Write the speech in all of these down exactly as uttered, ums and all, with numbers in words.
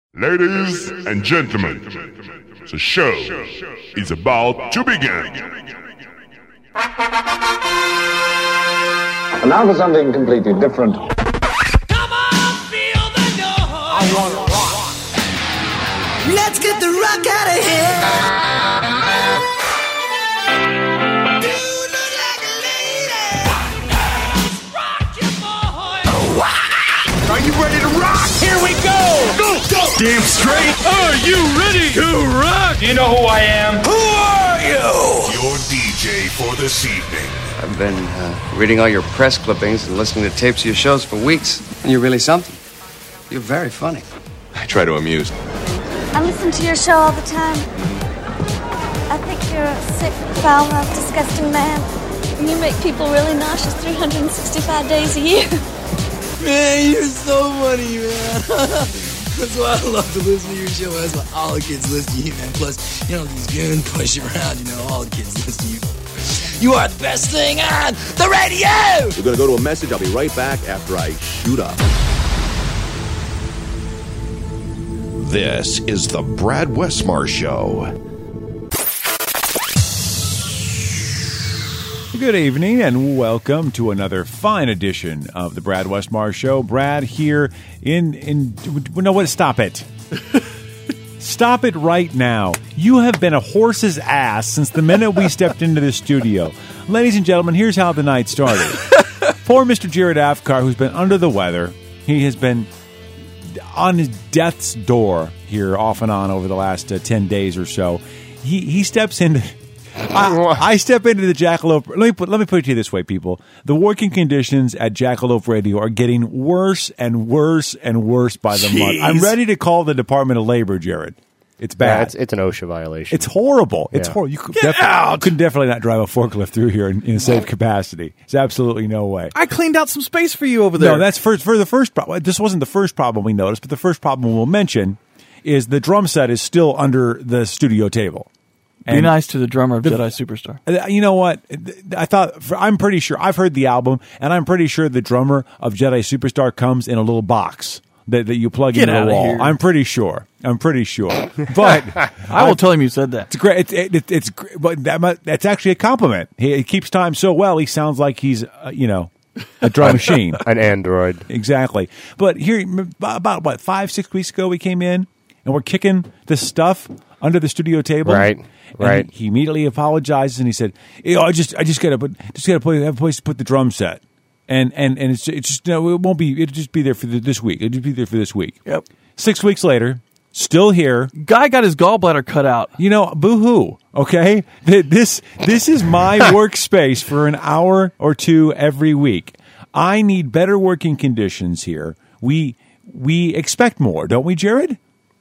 Ladies and gentlemen, the show is about to begin. And now for something completely different. Come on, feel the noise. I want to rock. Let's get the rock out of here. You look like a lady. Rock your boy. Are you ready to rock? Here we go. Go, go. Damn straight. Are you ready to rock? You know who I am. Who are you? Your D J for this evening. I've been uh, reading all your press clippings and listening to tapes of your shows for weeks. And you're really something. You're very funny. I try to amuse. I listen to your show all the time. I think you're a sick, foul-mouthed, disgusting man. And you make people really nauseous three hundred sixty-five days a year. Man, you're so funny, man. That's why I love to listen to your show. That's why all the kids listen to you, man. Plus, you know, these goons push you around. You know, all the kids listen to you. You are the best thing on the radio! We're going to go to a message. I'll be right back after I shoot up. This is the Brad Westmar Show. Good evening and welcome to another fine edition of the Brad Westmar Show. Brad here in, in no, what? Stop it. Stop it right now. You have been a horse's ass since the minute we stepped into the studio. Ladies and gentlemen, here's how the night started. Poor Mister Jared Afkar, who's been under the weather. He has been on his death's door here off and on over the last uh, ten days or so. He he steps into... I, I step into the Jackalope. Let me put let me put it to you this way, people. The working conditions at Jackalope Radio are getting worse and worse and worse by the Jeez. month. I'm ready to call the Department of Labor, Jared. It's bad. Yeah, it's, it's an OSHA violation. It's horrible. It's Yeah. horrible. You could Get defi- out! could definitely not drive a forklift through here in, in a safe capacity. There's absolutely no way. I cleaned out some space for you over there. No, that's for for the first problem. This wasn't the first problem we noticed, but the first problem we'll mention is the drum set is still under the studio table. Be And nice to the drummer of the- Jedi Superstar. Uh, You know what? I thought I'm pretty sure I've heard the album, and I'm pretty sure the drummer of Jedi Superstar comes in a little box that, that you plug Get into the outta wall. here. I'm pretty sure. I'm pretty sure. But I will tell him you said that. It's great. It, it, it's gr- but that, mu- that's actually a compliment. He, he keeps time so well. He sounds like he's uh, you know a drum machine, An android. exactly. But here, m- about what five six weeks ago, we came in and we're kicking this stuff under the studio table. Right. And Right. He, he immediately apologizes and he said, "You know, I just, I just gotta put, just gotta put, have a place to put the drum set, and and and it's, it's just, no, it won't be, it'll just be there for the, this week. It'll just be there for this week." Yep. Six weeks later, still here. Guy got his gallbladder cut out. You know, boo-hoo, okay? Th- This, this is my workspace for an hour or two every week. I need better working conditions here. We, we expect more, don't we, Jared?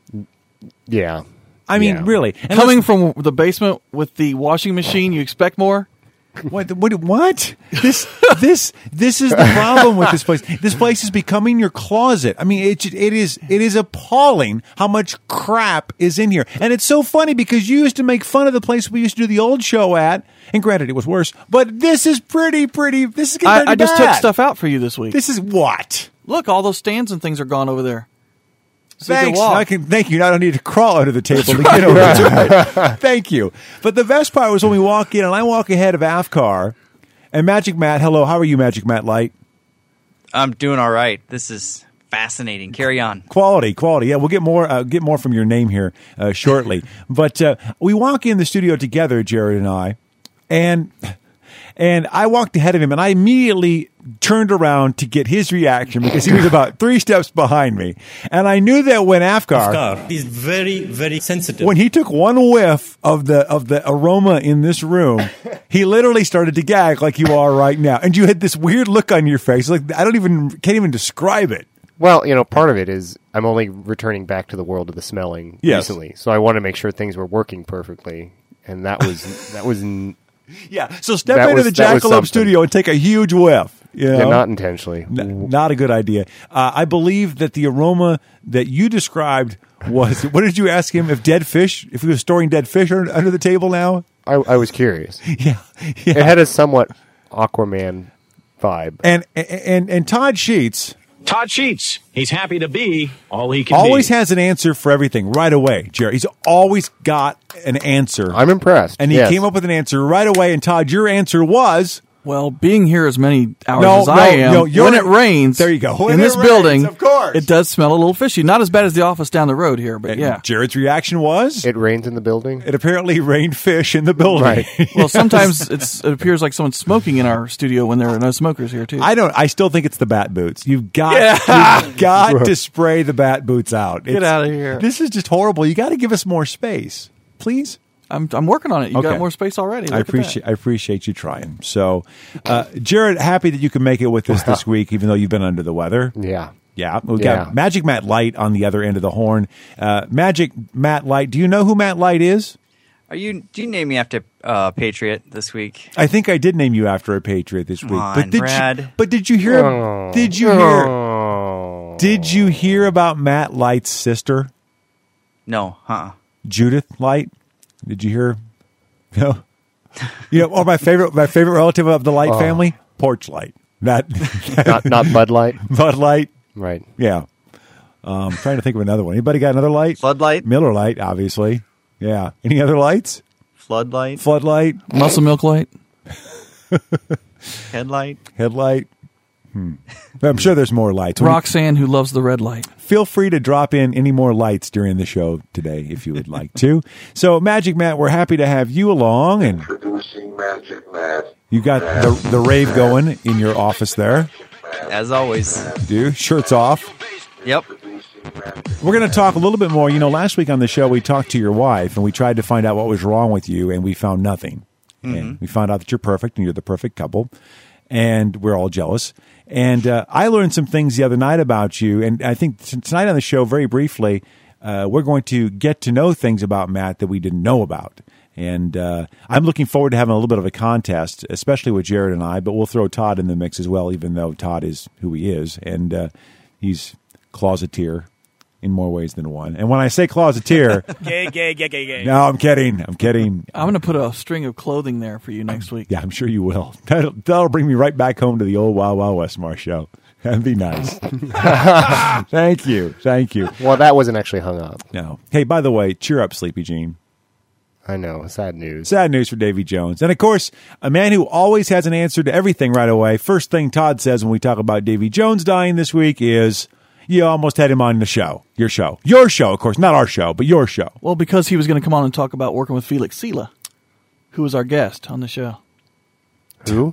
Yeah. I mean, Yeah. really. And Coming let's- from the basement with the washing machine, you expect more? What? What? What? This? This? This is the problem with this place. This place is becoming your closet. I mean, it it is it is appalling how much crap is in here, and it's so funny because you used to make fun of the place we used to do the old show at, and granted, it was worse. But this is pretty, pretty. This is getting I, pretty I just bad. took stuff out for you this week. This is what? Look, all those stands and things are gone over there. So you can Thanks. walk. I can, thank you. I don't need to crawl under the table to get over to it. Thank you. But the best part was when we walk in, and I walk ahead of Afkar, and Magic Matt. Hello, how are you, Magic Matt Light? I'm doing all right. This is fascinating. Carry on. Quality, quality. Yeah, we'll get more. Uh, get more from your name here uh, shortly. But uh, we walk in the studio together, Jared and I, and and I walked ahead of him, and I immediately turned around to get his reaction because he was about three steps behind me, and I knew that when Afkar, Afkar is very, very sensitive. when he took one whiff of the of the aroma in this room, he literally started to gag like you are right now, and you had this weird look on your face, like I don't even can't even describe it. Well, you know, part of it is I'm only returning back to the world of the smelling Yes. recently, so I want to make sure things were working perfectly, and that was that was n- Yeah, so step That into was- the that was Jackalope something. studio and take a huge whiff. You know? yeah, not intentionally. N- not a good idea. Uh, I believe that the aroma that you described was. What did you ask him? If dead fish, if he was storing dead fish under, under the table now? I, I was curious. Yeah, It had a somewhat Aquaman vibe. And and and Todd Sheets, Todd Sheets. He's happy to be all he can Always be. has an answer for everything right away, Jared. He's always got an answer. I'm impressed. And he yes. came up with an answer right away. And Todd, your answer was... Well, being here as many hours No, as no, I am, no, you're- when it rains, there you go. When in it this rains, building, of course. it does smell a little fishy. Not as bad as the office down the road here, but And yeah. Jared's reaction was... It rains in the building. It apparently rained fish in the building. Right. Well, sometimes it's, it appears like someone's smoking in our studio when there are no smokers here, too. I don't. I still think it's the bat boots. You've got, Yeah. you've got to spray the bat boots out. Get It's- out of here. This is just horrible. You got to give us more space, please. I'm I'm working on it. You Okay. got more space already. Look I at that. appreciate. I appreciate you trying. So, uh, Jared, happy that you can make it with us this week, even though you've been under the weather. Yeah. Yeah, we've Yeah. got Magic Matt Light on the other end of the horn. Uh, Magic Matt Light. Do you know who Matt Light is? Are you? Do you name me after uh, Patriot this week? I think I did name you after a Patriot this week. on, but did Brad. you? But did you hear? Oh. Did you hear? Oh. Did you hear about Matt Light's sister, No, huh? Judith Light? Did you hear? No. You know, or my favorite, my favorite relative of the Light Oh. family, Porch Light. That not not Bud Light. Bud Light. Right. Yeah. Um, trying to think of another one. Anybody got another light? Floodlight, Miller Light, obviously. Yeah. Any other lights? floodlight, Floodlight, Muscle Milk Light. headlight. headlight. Hmm. I'm sure there's more lights. Roxanne, who loves the red light. Feel free to drop in any more lights during the show today if you would like to. So, Magic Matt, we're happy to have you along, and Introducing Magic Matt. you got the the rave going in your office there. As always. Do shirts off. Yep. We're going to talk a little bit more. You know, last week on the show, we talked to your wife, and we tried to find out what was wrong with you, and we found nothing. Mm-hmm. And we found out that you're perfect, and you're the perfect couple, and we're all jealous. And uh, I learned some things the other night about you, and I think t- tonight on the show, very briefly, uh, we're going to get to know things about Matt that we didn't know about. And uh, I'm looking forward to having a little bit of a contest, especially with Jared and I, but we'll throw Todd in the mix as well, even though Todd is who he is, and uh, he's closeteer in more ways than one. And when I say closeteer, Gay, gay, gay, gay, gay. no, I'm kidding. I'm kidding. I'm going to put a string of clothing there for you next week. Yeah, I'm sure you will. That'll, that'll bring me right back home to the old Wild Wild West Mar show. That'd be nice. Thank you. Thank you. Well, that wasn't actually hung up. No. Hey, by the way, cheer up, Sleepy Jean. I know. Sad news. Sad news for Davy Jones. And, of course, a man who always has an answer to everything right away. First thing Todd says when we talk about Davy Jones dying this week is, you almost had him on the show. Your show. Your show, of course. Not our show, but your show. Well, because he was going to come on and talk about working with Felix Sela, who was our guest on the show. Who?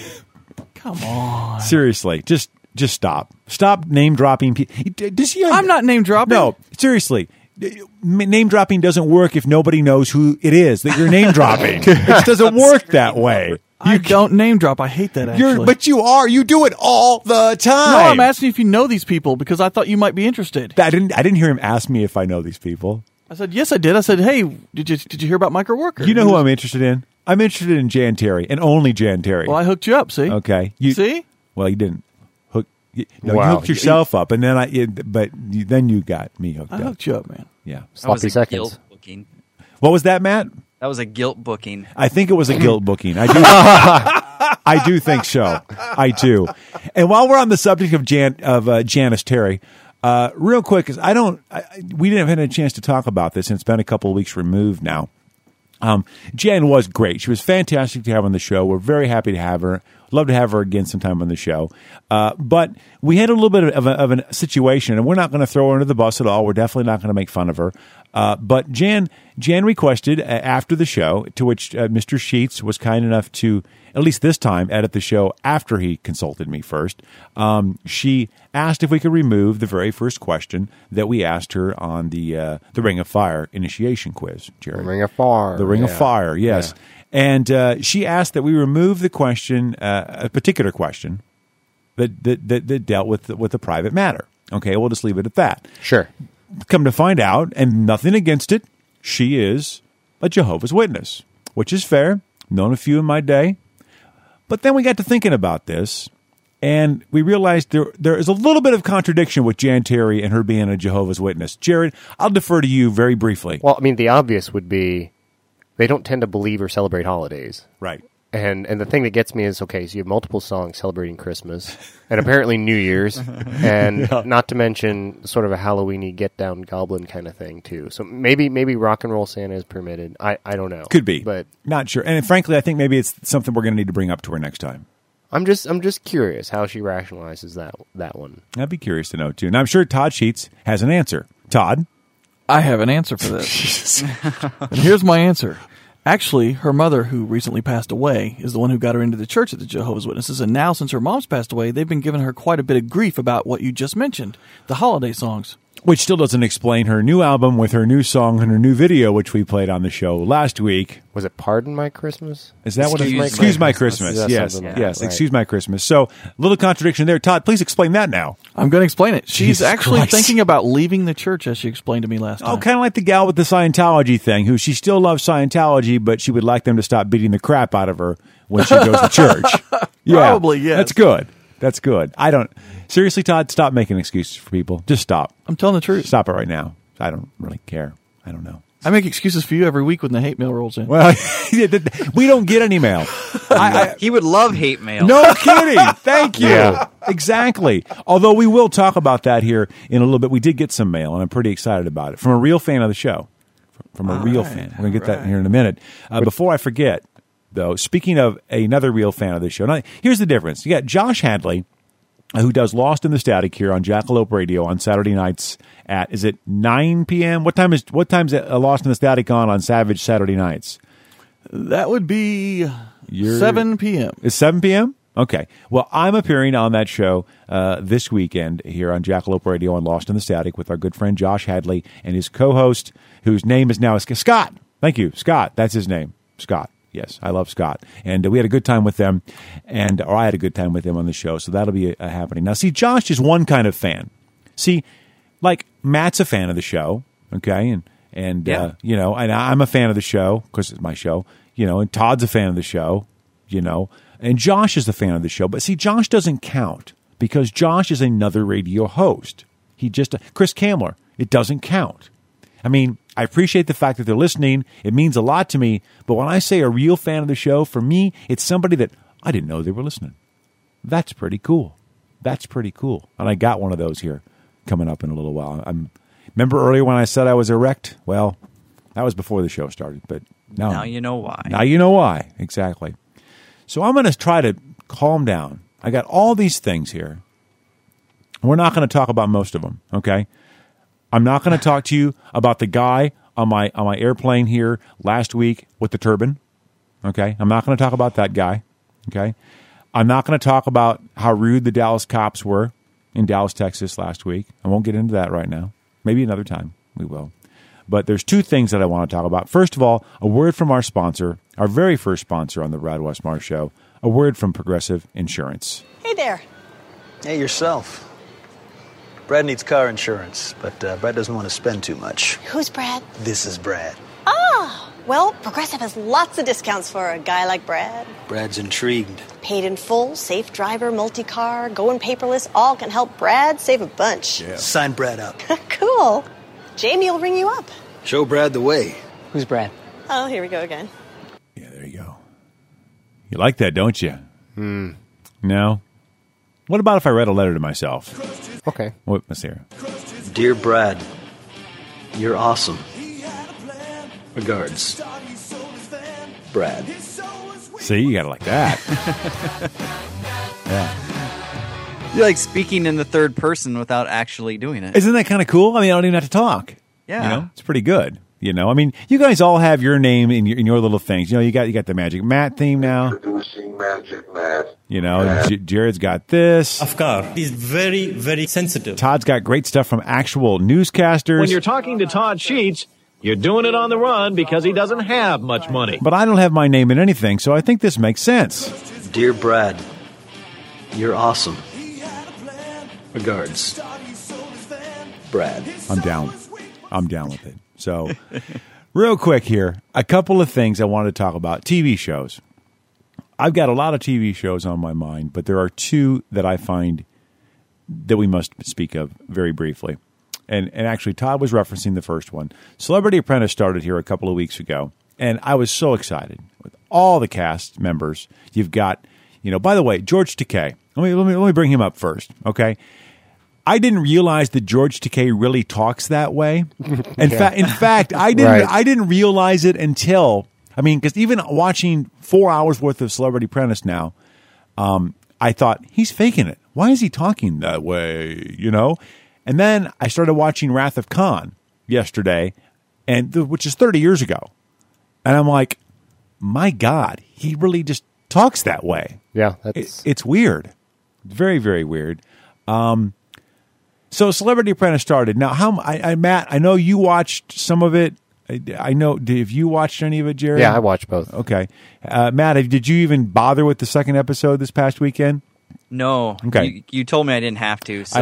Come on. Seriously. Just just stop. Stop name-dropping people. Does he, I'm not name-dropping. No, seriously. Name dropping doesn't work if nobody knows who it is that you're name dropping. It just doesn't work that way. I don't name drop. I hate that, actually. You're, but you are. You do it all the time. No, I'm asking if you know these people because I thought you might be interested. I didn't. I didn't hear him ask me if I know these people. I said yes, I did. I said, hey, did you did you hear about Micro Worker? You know who I'm interested in? I'm interested in Jan Terry and only Jan Terry. Well, I hooked you up. See? Okay. You, see? Well, you didn't hook. You, no, Wow. you hooked yourself up, and then I. It, but you, then you got me hooked I up. hooked you up, man. Yeah. That was Sloppy a seconds. guilt booking. What was that, Matt? That was a guilt booking. I think it was a guilt booking. I do. I do think so. I do. And while we're on the subject of Jan of uh, Janice Terry, uh, real quick, because I don't, I, we didn't have had a chance to talk about this, and it's been a couple of weeks removed now. Um, Jan was great. She was fantastic to have on the show. We're very happy to have her. Love to have her again sometime on the show. Uh, but we had a little bit of a, of a situation, and we're not going to throw her under the bus at all. We're definitely not going to make fun of her. Uh, but Jan, Jan requested uh, after the show, to which uh, Mister Sheets was kind enough to, at least this time, edit the show after he consulted me first. Um, she asked if we could remove the very first question that we asked her on the uh, the Ring of Fire initiation quiz, Jerry. The Ring of Fire. The Ring yeah. of Fire, yes. Yeah. And uh, she asked that we remove the question, uh, a particular question that, that that that dealt with the, with the private matter. Okay, we'll just leave it at that. Sure. Come to find out, and nothing against it, she is a Jehovah's Witness, which is fair. Known a few in my day. But then we got to thinking about this, and we realized there there is a little bit of contradiction with Jan Terry and her being a Jehovah's Witness. Jared, I'll defer to you very briefly. Well, I mean, the obvious would be they don't tend to believe or celebrate holidays. Right. And and the thing that gets me is, okay, so you have multiple songs celebrating Christmas and apparently New Year's, and yeah. not to mention sort of a Halloween-y get-down goblin kind of thing, too. So maybe maybe Rock and Roll Santa is permitted. I, I don't know. Could be. But not sure. And frankly, I think maybe it's something we're going to need to bring up to her next time. I'm just I'm just curious how she rationalizes that that one. I'd be curious to know, too. And I'm sure Todd Sheets has an answer. Todd? I have an answer for this. And here's my answer. Actually, her mother, who recently passed away, is the one who got her into the church of the Jehovah's Witnesses. And now, since her mom's passed away, they've been giving her quite a bit of grief about what you just mentioned, the holiday songs. Which still doesn't explain her new album with her new song and her new video, which we played on the show last week. Was it Pardon My Christmas? Is that Excuse what it is? My Excuse My Christmas. Christmas. Yes, like yes. Right. Excuse My Christmas. So, a little contradiction there. Todd, please explain that now. I'm going to explain it. She's Jesus actually Christ. thinking about leaving the church, as she explained to me last time. Oh, kind of like the gal with the Scientology thing, who she still loves Scientology, but she would like them to stop beating the crap out of her when she goes to church. Yeah, Probably, yes. That's good. That's good. I don't... Seriously, Todd, stop making excuses for people. Just stop. I'm telling the truth. Stop it right now. I don't really care. I don't know. I make excuses for you every week when the hate mail rolls in. Well, we don't get any mail. I, I, he would love hate mail. No kidding. Thank you. Yeah. Exactly. Although we will talk about that here in a little bit. We did get some mail, and I'm pretty excited about it. From a real fan of the show. From a all real right, fan. We're going to get right. that here in a minute. Uh, before I forget, though, speaking of another real fan of the show, now, here's the difference. You got Josh Hadley, who does Lost in the Static here on Jackalope Radio on Saturday nights at, is it nine p.m.? What time is what time's Lost in the Static on on Savage Saturday nights? That would be You're, seven p.m. Is seven p.m.? Okay. Well, I'm appearing on that show uh, this weekend here on Jackalope Radio on Lost in the Static with our good friend Josh Hadley and his co-host, whose name is now Scott. Thank you, Scott. That's his name, Scott. Yes, I love Scott. And uh, we had a good time with them, and or I had a good time with them on the show, so that'll be uh, happening. Now, see, Josh is one kind of fan. See, like, Matt's a fan of the show, okay? And, and yeah. uh, you know, and I'm a fan of the show, because it's my show, you know, and Todd's a fan of the show, you know, and Josh is a fan of the show. But see, Josh doesn't count, because Josh is another radio host. He just, uh, Chris Kamler, it doesn't count. I mean, I appreciate the fact that they're listening. It means a lot to me. But when I say a real fan of the show, for me, it's somebody that I didn't know they were listening. That's pretty cool. That's pretty cool. And I got one of those here coming up in a little while. I'm remember earlier when I said I was erect? Well, that was before the show started. But now, now you know why. Now you know why. Exactly. So I'm going to try to calm down. I got all these things here. We're not going to talk about most of them, okay? I'm not going to talk to you about the guy on my on my airplane here last week with the turban. Okay? I'm not going to talk about that guy. Okay? I'm not going to talk about how rude the Dallas cops were in Dallas, Texas last week. I won't get into that right now. Maybe another time we will. But there's two things that I want to talk about. First of all, a word from our sponsor, our very first sponsor on the Brad Westmar Show, a word from Progressive Insurance. Hey there. Hey, yourself. Brad needs car insurance, but uh, Brad doesn't want to spend too much. Who's Brad? This is Brad. Ah, well, Progressive has lots of discounts for a guy like Brad. Brad's intrigued. Paid in full, safe driver, multi-car, going paperless, all can help Brad save a bunch. Yeah. Sign Brad up. Cool. Jamie will ring you up. Show Brad the way. Who's Brad? Oh, here we go again. Yeah, there you go. You like that, don't you? Hmm. No? What about if I read a letter to myself? Okay. What, let's hear. Dear Brad, you're awesome. Regards, Brad. See, you got to like that. Yeah. You're like speaking in the third person without actually doing it. Isn't that kind of cool? I mean, I don't even have to talk. Yeah. You know, it's pretty good. You know, I mean, you guys all have your name in your, in your little things. You know, you got you got the Magic Matt theme now. Introducing Magic Matt. You know, J- Jared's got this. Afkar. He's very, very sensitive. Todd's got great stuff from actual newscasters. When you're talking to Todd Sheets, you're doing it on the run because he doesn't have much money. But I don't have my name in anything, so I think this makes sense. Dear Brad, you're awesome. Regards, Brad. I'm down. I'm down with it. So, real quick here, a couple of things I wanted to talk about. T V shows. I've got a lot of T V shows on my mind, but there are two that I find that we must speak of very briefly. And and actually, Todd was referencing the first one. Celebrity Apprentice started here a couple of weeks ago, and I was so excited. all the cast members. You've got, you know, by the way, George Takei. Let me, let me, let me bring him up first, okay? I didn't realize that George Takei really talks that way. In, Yeah. fa- in fact, I didn't, Right. I didn't realize it until, I mean, because even watching four hours worth of Celebrity Apprentice now, um, I thought, he's faking it. Why is he talking that way, you know? And then I started watching Wrath of Khan yesterday, and th- which is thirty years ago. And I'm like, my God, he really just talks that way. Yeah, It, that's it's weird. Very, very weird. Um, so Celebrity Apprentice started. Now, how I, I Matt, I know you watched some of it. I, I know. Have you watched any of it, Jared? yeah. I watched both. Okay. Uh, Matt, have- did you even bother with the second episode this past weekend? No. Okay. You, you told me I didn't have to, so I,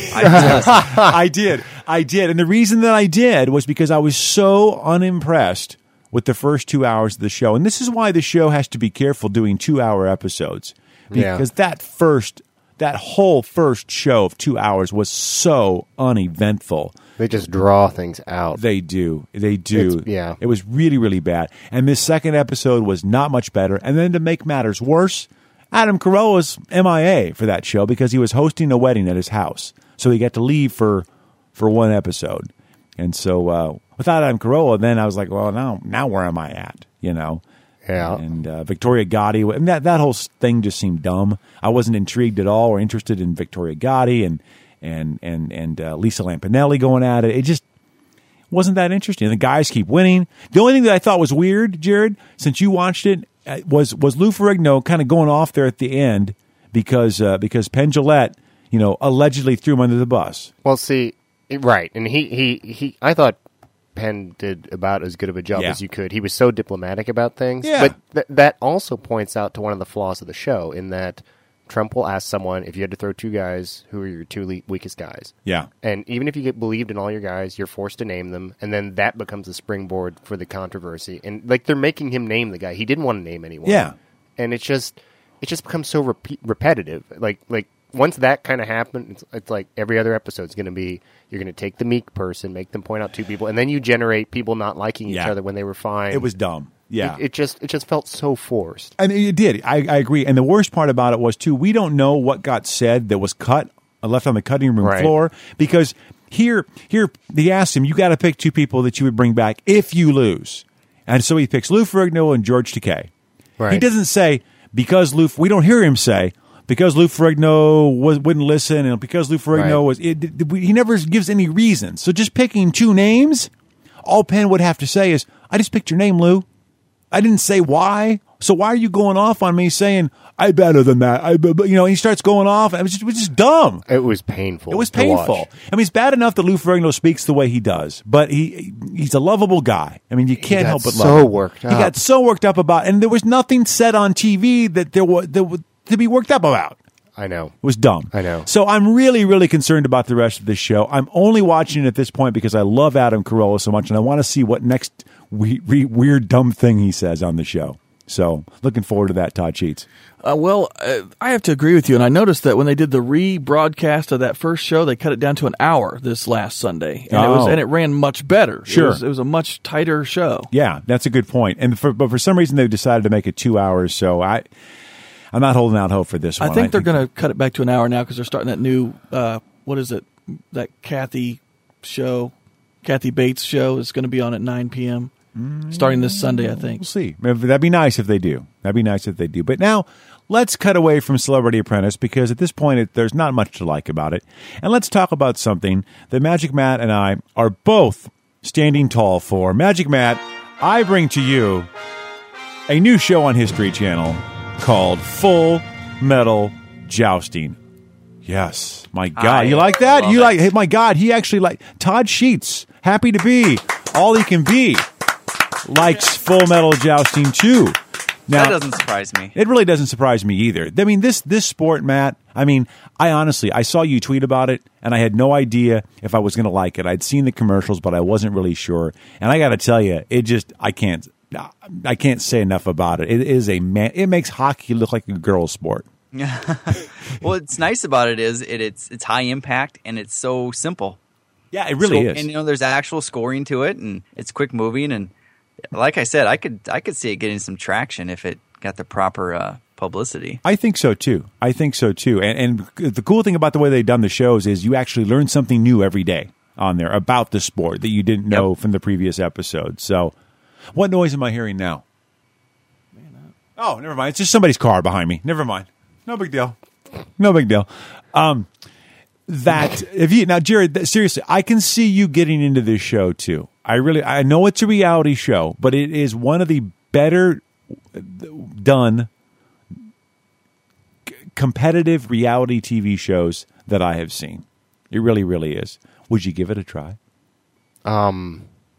I, I did. I did. And the reason that I did was because I was so unimpressed with the first two hours of the show. And this is why the show has to be careful doing two-hour episodes. Yeah. Because that first, that whole first show of two hours was so uneventful. They just draw things out. They do. They do. It's- yeah. It was really, really bad. And this second episode was not much better. And then to make matters worse, Adam Carolla's M I A for that show because he was hosting a wedding at his house. So he got to leave for for one episode. And so uh, without Adam Carolla, then I was like, well, now now where am I at? You know? Yeah. And uh, Victoria Gotti, and that, that whole thing just seemed dumb. I wasn't intrigued at all or interested in Victoria Gotti and and and and uh, Lisa Lampanelli going at it. It just wasn't that interesting. The guys keep winning. The only thing that I thought was weird, Jared, since you watched it, uh, was was Lou Ferrigno kind of going off there at the end because uh, because Penn Jillette, you know, allegedly threw him under the bus. Well, see, right, and he, he, he I thought Penn did about as good of a job Yeah. as you could. He was so diplomatic about things. Yeah. But th- that also points out to one of the flaws of the show in that Trump will ask someone, if you had to throw two guys, who are your two le- weakest guys? Yeah. And even if you get believed in all your guys, you're forced to name them, and then that becomes a springboard for the controversy. And, like, they're making him name the guy. He didn't want to name anyone. Yeah. And it's just, it just becomes so repeat- repetitive. Like, like once that kind of happened, it's, it's like every other episode is going to be, you're going to take the meek person, make them point out two people, and then you generate people not liking each Yeah. other when they were fine. It was dumb. Yeah. It, it just it just felt so forced. And it did. I, I agree. And the worst part about it was, too, we don't know what got said that was cut, uh, left on the cutting room Right. floor. Because here, here they asked him, you got to pick two people that you would bring back if you lose. And so he picks Lou Ferrigno and George Takei. Right. He doesn't say, because Lou, we don't hear him say, because Lou Ferrigno was, wouldn't listen, and because Lou Ferrigno Right. was, it, it- he never gives any reasons. So just picking two names, all Penn would have to say is, I just picked your name, Lou. I didn't say why. So why are you going off on me saying, I better than that? I, be-" you know, he starts going off. It was just, it was just dumb. It was painful. It was to painful. watch. I mean, it's bad enough that Lou Ferrigno speaks the way he does, but he he's a lovable guy. I mean, you can't got help but so love him. worked He up. got so worked up about, and there was nothing said on T V that there was that would to be worked up about. I know. It was dumb. I know. So I'm really, really concerned about the rest of this show. I'm only watching it at this point because I love Adam Carolla so much, and I want to see what next we- we- weird, dumb thing he says on the show. So looking forward to that, Todd Sheets. Uh, well, uh, I have to agree with you, and I noticed that when they did the rebroadcast of that first show, they cut it down to an hour this last Sunday, and it was Oh. and it ran much better. Sure. it was, it was a much tighter show. Yeah, that's a good point. And for, but for some reason, they've decided to make it two hours. So I, I'm not holding out hope for this one. I think they're going to cut it back to an hour now because they're starting that new uh, what is it? That Kathy show, Kathy Bates show is going to be on at nine p.m. starting this Sunday, I think. We'll see. That'd be nice if they do. That'd be nice if they do. But now, let's cut away from Celebrity Apprentice because at this point, it, there's not much to like about it. And let's talk about something that Magic Matt and I are both standing tall for. Magic Matt, I bring to you a new show on History Channel called Full Metal Jousting. Yes. My God. I you like that? love You it. like, hey, my God, he actually like Todd Sheets, happy to be all he can be. Likes Full Metal Jousting too. Now, that doesn't surprise me. It really doesn't surprise me either. I mean, this this sport, Matt, I mean, I honestly, I saw you tweet about it, and I had no idea if I was going to like it. I'd seen the commercials, but I wasn't really sure. And I got to tell you, it just, I can't, I can't say enough about it. It is a man, it makes hockey look like a girl's sport. Well, what's nice about it is it, it's it's high impact and it's so simple. Yeah, it really So- is. And you know, there's actual scoring to it, and it's quick moving, and like I said, I could I could see it getting some traction if it got the proper uh, publicity. I think so too. I think so too. And, and the cool thing about the way they've done the shows is you actually learn something new every day on there about the sport that you didn't know yep. from the previous episode. So, what noise am I hearing now? Oh, never mind. It's just somebody's car behind me. Never mind. No big deal. No big deal. Um, that if you now, Jared, seriously, I can see you getting into this show too. I really, I know it's a reality show, but it is one of the better done c- competitive reality T V shows that I have seen. It really, really is. Would you give it a try? Um,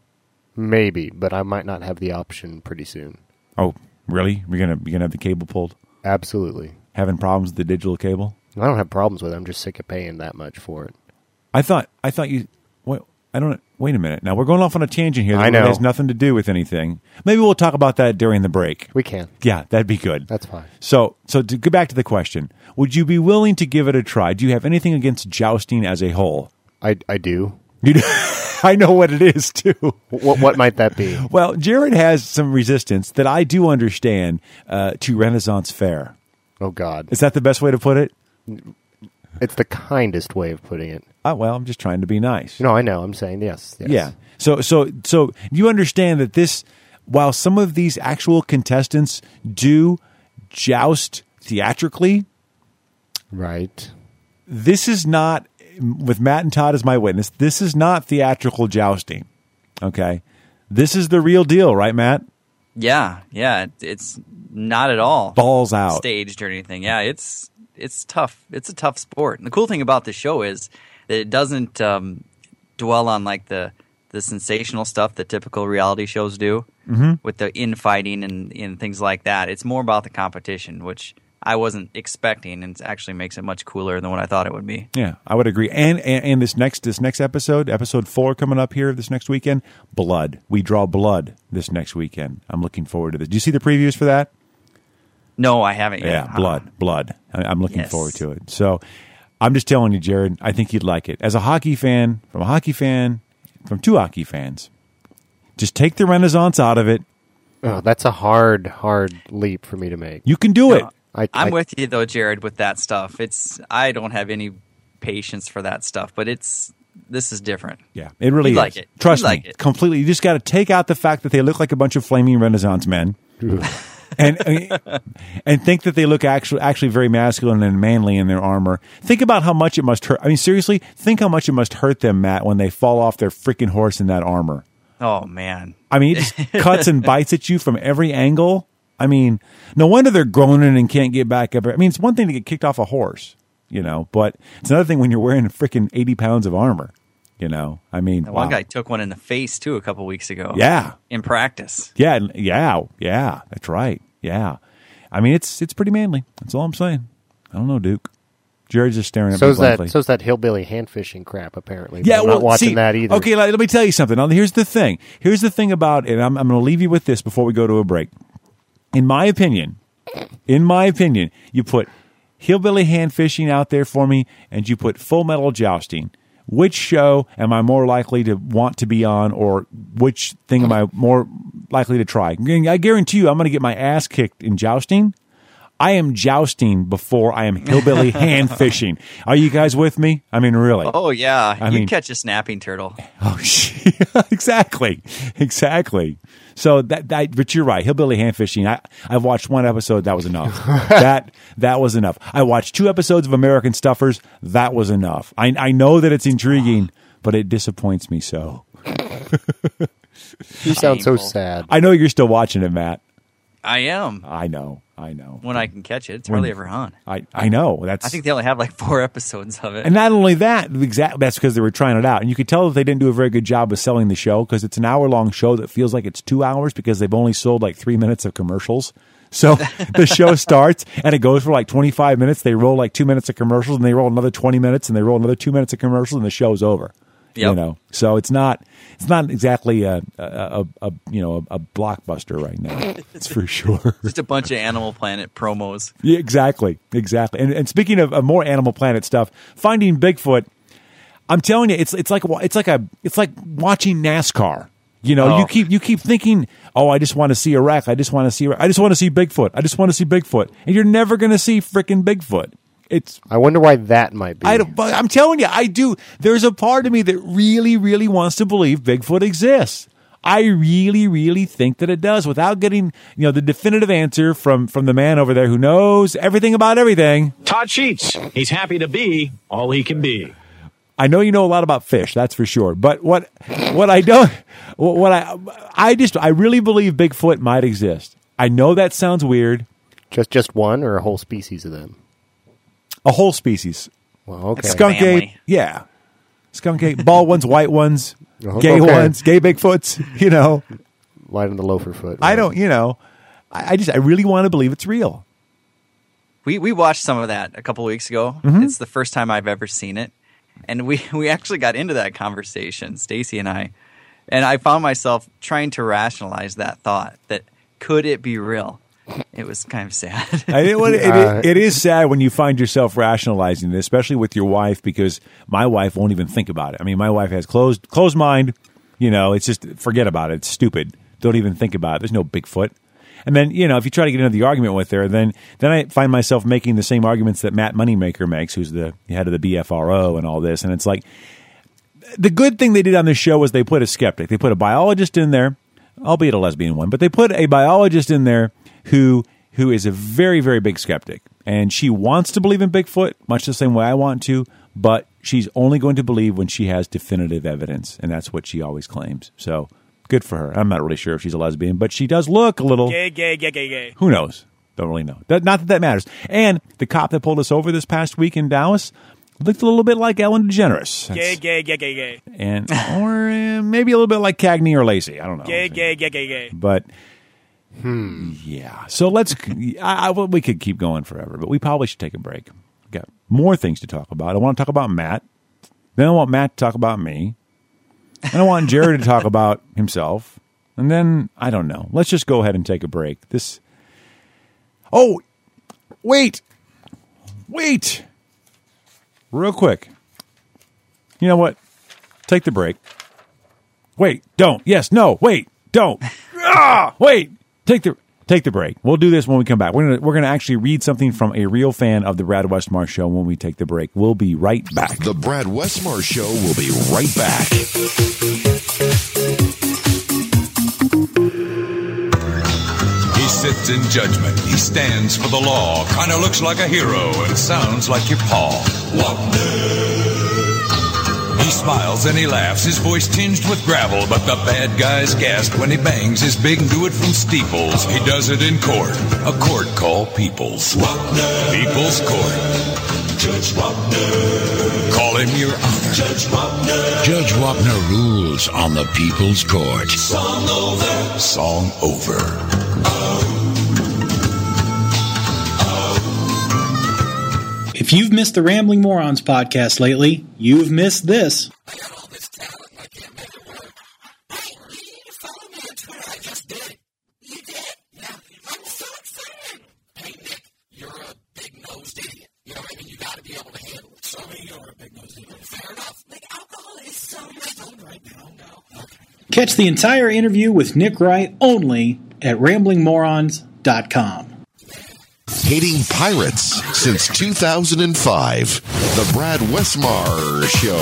maybe, but I might not have the option pretty soon. Oh, really? You're gonna you're gonna have the cable pulled? Absolutely. Having problems with the digital cable? I don't have problems with it. I'm just sick of paying that much for it. I thought I thought you. Wait, I don't. Wait a minute. Now we're going off on a tangent here. That I know. has nothing to do with anything. Maybe we'll talk about that during the break. We can. Yeah, that'd be good. That's fine. So, so to get back to the question, would you be willing to give it a try? Do you have anything against jousting as a whole? I I do. You do? I know what it is too. What what might that be? Well, Jared has some resistance that I do understand uh, to Renaissance Fair. Oh God, is that the best way to put it? It's the kindest way of putting it. Oh, well, I'm just trying to be nice. No, I know. I'm saying yes. yes. Yeah. So, so, so you understand that this, while some of these actual contestants do joust theatrically, right? This is not, with Matt and Todd as my witness, this is not theatrical jousting. Okay, this is the real deal, right, Matt? Yeah, yeah. It's not at all balls out, staged or anything. Yeah, it's it's tough. It's a tough sport. And the cool thing about the show is that it doesn't um, dwell on like the the sensational stuff that typical reality shows do mm-hmm. with the infighting and, and things like that. It's more about the competition, which I wasn't expecting, and it actually makes it much cooler than what I thought it would be. Yeah, I would agree. And, and and this next this next episode, episode four, coming up here this next weekend, blood. We draw blood this next weekend. I'm looking forward to this. Do you see the previews for that? No, I haven't yet. Yeah, blood, huh. blood. I, I'm looking yes. forward to it. So I'm just telling you, Jared, I think you'd like it. As a hockey fan, from a hockey fan, from two hockey fans, just take the Renaissance out of it. Oh, that's a hard, hard leap for me to make. You can do no, it. I, I'm I, with you, though, Jared, with that stuff. It's I don't have any patience for that stuff, but it's this is different. Yeah, it really You'd is. like it. Trust You'd me, like it. completely. You just got to take out the fact that they look like a bunch of flaming Renaissance men. and and think that they look actually actually very masculine and manly in their armor. Think about how much it must hurt. I mean, seriously, think how much it must hurt them, Matt, when they fall off their freaking horse in that armor. Oh man! I mean, it just cuts and bites at you from every angle. I mean, no wonder they're groaning and can't get back up. I mean, it's one thing to get kicked off a horse, you know, but it's another thing when you're wearing freaking eighty pounds of armor. You know, I mean, wow. One guy took one in the face too a couple weeks ago. Yeah, in practice. Yeah, yeah, yeah. That's right. Yeah, I mean, it's it's pretty manly. That's all I'm saying. I don't know, Duke. Jared's just staring at so's me blankly. That, so's that hillbilly hand fishing crap, apparently. Yeah, I'm well, not watching see, that either. Okay, let, let me tell you something. Now, here's the thing. Here's the thing about it. I'm, I'm going to leave you with this before we go to a break. In my opinion, in my opinion, you put hillbilly hand fishing out there for me, and you put Full Metal Jousting. Which show am I more likely to want to be on, or which thing am I more likely to try? I guarantee you I'm going to get my ass kicked in jousting. I am jousting before I am hillbilly hand fishing. Are you guys with me? I mean, really. Oh, yeah. I you mean, catch a snapping turtle. Oh, exactly. Exactly. So that, that, but you're right. Hillbilly hand fishing. I, I've watched one episode. That was enough. that, that was enough. I watched two episodes of American Stuffers. That was enough. I, I know that it's intriguing, but it disappoints me so. You sound so sad. I know you're still watching it, Matt. I am. I know. I know. When I can catch it. It's When- hardly ever on. I, I know. That's I think they only have like four episodes of it. And not only that, exactly, that's because they were trying it out. And you could tell that they didn't do a very good job of selling the show, because it's an hour-long show that feels like it's two hours because they've only sold like three minutes of commercials. So the show starts, and it goes for like twenty-five minutes. They roll like two minutes of commercials, and they roll another twenty minutes, and they roll another two minutes of commercials, and the show's over. You Yep. know, so it's not it's not exactly a a, a, a you know a, a blockbuster right now. It's for sure. Just a bunch of Animal Planet promos. Yeah, exactly, exactly. And, and speaking of, of more Animal Planet stuff, Finding Bigfoot. I'm telling you, it's it's like it's like a it's like watching NASCAR. You know, Oh. you keep you keep thinking, oh, I just want to see a wreck. I just want to see. I just want to see Bigfoot. I just want to see Bigfoot, and you're never going to see frickin' Bigfoot. It's. I wonder why that might be. I don't, but I'm telling you, I do. There's a part of me that really, really wants to believe Bigfoot exists. I really, really think that it does, without getting you know the definitive answer from from the man over there who knows everything about everything. Todd Sheets. He's happy to be all he can be. I know you know a lot about fish, that's for sure. But what what I don't what I I just I really believe Bigfoot might exist. I know that sounds weird. Just just one or a whole species of them? A whole species. Well, okay. Skunk ape, yeah. Skunk ape, bald ones, white ones, gay Okay. ones, gay Bigfoots, you know. Light on the loafer foot. I don't, you know. I, I just I really want to believe it's real. We we watched some of that a couple weeks ago. Mhm. It's the first time I've ever seen it. And we, we actually got into that conversation, Stacy and I. And I found myself trying to rationalize that thought, that could it be real? It was kind of sad. I, it, it, it, it is sad when you find yourself rationalizing it, especially with your wife, because my wife won't even think about it. I mean, my wife has closed closed mind. You know, it's just forget about it. It's stupid. Don't even think about it. There's no Bigfoot. And then, you know, if you try to get into the argument with her, then then I find myself making the same arguments that Matt Moneymaker makes, who's the head of the B F R O and all this. And it's like, the good thing they did on this show was they put a skeptic. They put a biologist in there, albeit a lesbian one, but they put a biologist in there who who is a very, very big skeptic. And she wants to believe in Bigfoot, much the same way I want to, but she's only going to believe when she has definitive evidence. And that's what she always claims. So good for her. I'm not really sure if she's a lesbian, but she does look a little... Gay, gay, gay, gay, gay. Who knows? Don't really know. That, not that that matters. And the cop that pulled us over this past week in Dallas looked a little bit like Ellen DeGeneres. Gay, gay, gay, gay, gay. And or uh, maybe a little bit like Cagney or Lacey. I don't know. Gay, gay, gay, gay, gay. But hmm, yeah. So let's. I, I, well, we could keep going forever, but we probably should take a break. We've got more things to talk about. I want to talk about Matt. Then I want Matt to talk about me. And I want Jared to talk about himself. And then I don't know. Let's just go ahead and take a break. This. Oh, wait, wait. Real quick. You know what? Take the break. Wait, don't. Yes, no, wait, don't. ah, wait. Take the take the break. We'll do this when we come back. We're gonna we're gonna actually read something from a real fan of the Brad Westmar Show when we take the break. We'll be right back. The Brad Westmar Show will be right back. He sits in judgment. He stands for the law. Kind of looks like a hero and sounds like your pa. He smiles and he laughs, his voice tinged with gravel, but the bad guys gasp when he bangs his big do it from steeples. He does it in court, a court called People's. People's Court. Judge Wapner. Call him your honor. Judge Wapner. Judge Wapner rules on the People's Court. Song over. Song over. If you've missed the Rambling Morons podcast lately, you've missed this. Catch the entire interview with Nick Wright only at rambling morons dot com. Hating pirates since two thousand five. The Brad Westmar Show.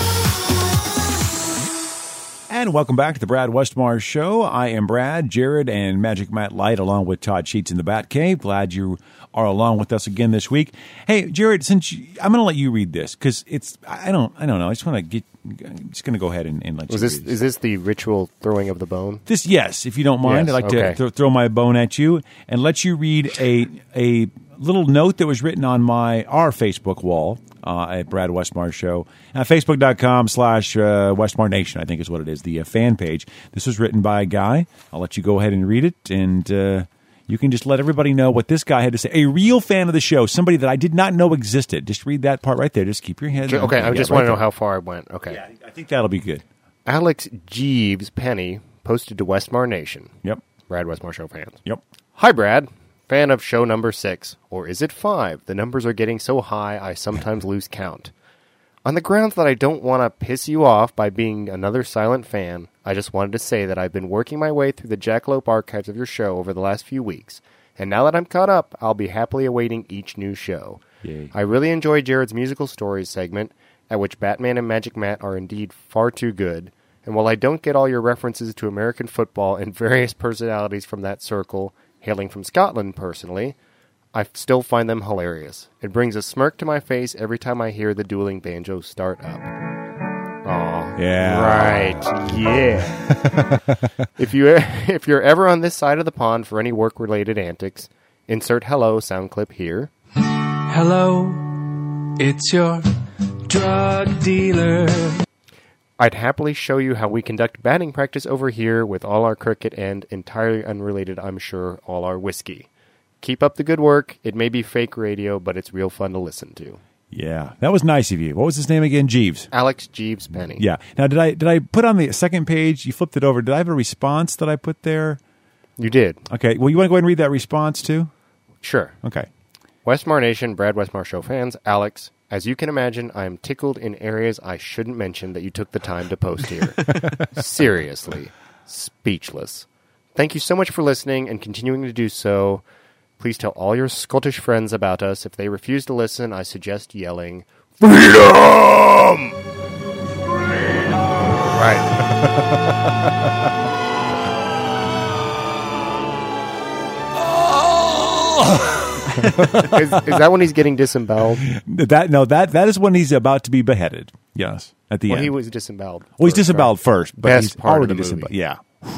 And welcome back to the Brad Westmar Show. I am Brad, Jared, and Magic Matt Light, along with Todd Sheets in the Batcave. Glad you are along with us again this week. Hey, Jared, since you, I'm going to let you read this because it's I don't I don't know. I just want to get. I'm just going to go ahead and, and let Was you. this read this. is this the ritual throwing of the bone? This, yes, if you don't mind, Yes, I'd like okay. to th- throw my bone at you and let you read a a little note that was written on my our Facebook wall uh, at Brad Westmar Show, uh, Facebook.com slash uh, Westmar Nation, I think is what it is, the uh, fan page. This was written by a guy. I'll let you go ahead and read it, and uh, you can just let everybody know what this guy had to say. A real fan of the show, somebody that I did not know existed. Just read that part right there. Just keep your head. Okay, I yeah, just right want to know there. how far I went. Okay. Yeah, I think that'll be good. Alex Jeeves Penny posted to Westmar Nation. Yep. Brad Westmar Show fans. Yep. Hi, Brad. Fan of show number six. Or is it five? The numbers are getting so high I sometimes lose count. On the grounds that I don't want to piss you off by being another silent fan, I just wanted to say that I've been working my way through the Jackalope archives of your show over the last few weeks, and now that I'm caught up, I'll be happily awaiting each new show. Yay. I really enjoy Jared's musical stories segment, at which Batman and Magic Matt are indeed far too good, and while I don't get all your references to American football and various personalities from that circle, hailing from Scotland personally, I still find them hilarious. It brings a smirk to my face every time I hear the dueling banjos start up. Aw. Yeah. Right. Yeah. if you if you're ever on this side of the pond for any work-related antics, insert hello sound clip here. Hello, it's your drug dealer. I'd happily show you how we conduct batting practice over here with all our cricket and, entirely unrelated, I'm sure, all our whiskey. Keep up the good work. It may be fake radio, but it's real fun to listen to. Yeah, that was nice of you. What was his name again? Jeeves. Alex Jeeves Penny. Yeah. Now, did I did I put on the second page? You flipped it over. Did I have a response that I put there? You did. Okay. Well, you want to go ahead and read that response too? Sure. Okay. Westmar Nation, Brad Westmar Show fans, Alex. As you can imagine, I am tickled in areas I shouldn't mention that you took the time to post here. Seriously. Speechless. Thank you so much for listening and continuing to do so. Please tell all your Scottish friends about us. If they refuse to listen, I suggest yelling, Freedom! Right. is, is that when he's getting disemboweled? That no, that that is when he's about to be beheaded. Yes, at the well, end. he was disemboweled. Well, he's first, disemboweled right? first, but Best he's part already of the disemboweled. movie. Yeah.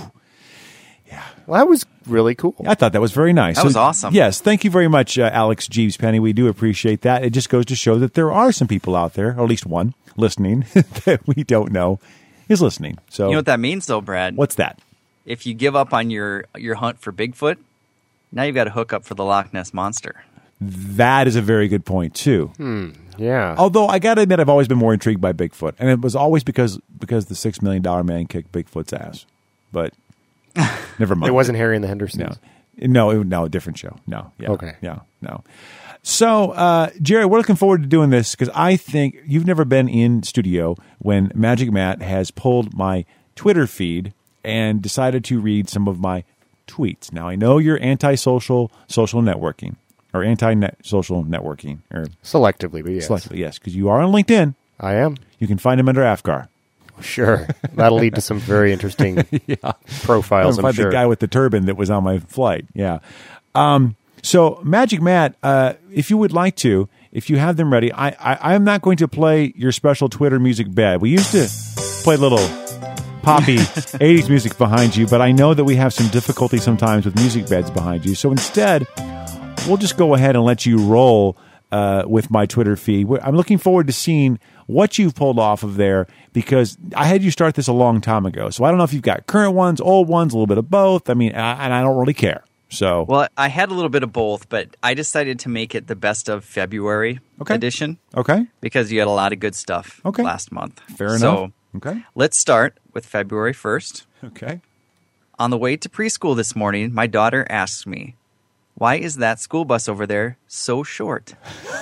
Well, that was really cool. I thought that was very nice. That was awesome. Yes, thank you very much, uh, Alex Jeeves Penny. We do appreciate that. It just goes to show that there are some people out there, or at least one, listening that we don't know is listening. So You know what that means, though, Brad? What's that? If you give up on your, your hunt for Bigfoot, now you've got to hook up for the Loch Ness Monster. That is a very good point, too. Hmm. Yeah. Although, I got to admit, I've always been more intrigued by Bigfoot. And it was always because because the Six Million Dollar Man kicked Bigfoot's ass. But never mind. It wasn't Harry and the Hendersons. No, no, it, no, a different show. No. Yeah, Okay. Yeah, no. So, uh, Jerry, we're looking forward to doing this because I think you've never been in studio when Magic Matt has pulled my Twitter feed and decided to read some of my tweets. Now, I know you're anti-social social networking or anti-social networking. Or Selectively, but yes. Selectively, yes, because you are on LinkedIn. I am. You can find him under Afkar. Sure. That'll lead to some very interesting yeah. profiles, I'm find sure. the guy with the turban that was on my flight. Yeah. Um, so, Magic Matt, uh, if you would like to, if you have them ready, I, I, I am not going to play your special Twitter music bed. We used to play a little poppy eighties music behind you, but I know that we have some difficulty sometimes with music beds behind you. So instead, we'll just go ahead and let you roll uh, with my Twitter feed. I'm looking forward to seeing what you've pulled off of there because I had you start this a long time ago. So I don't know if you've got current ones, old ones, a little bit of both. I mean, I, and I don't really care. So Well, I had a little bit of both, but I decided to make it the best of February okay. edition. Okay. Because you had a lot of good stuff okay. last month. Fair enough. So okay. let's start with February first. Okay. On the way to preschool this morning, my daughter asked me, why is that school bus over there so short?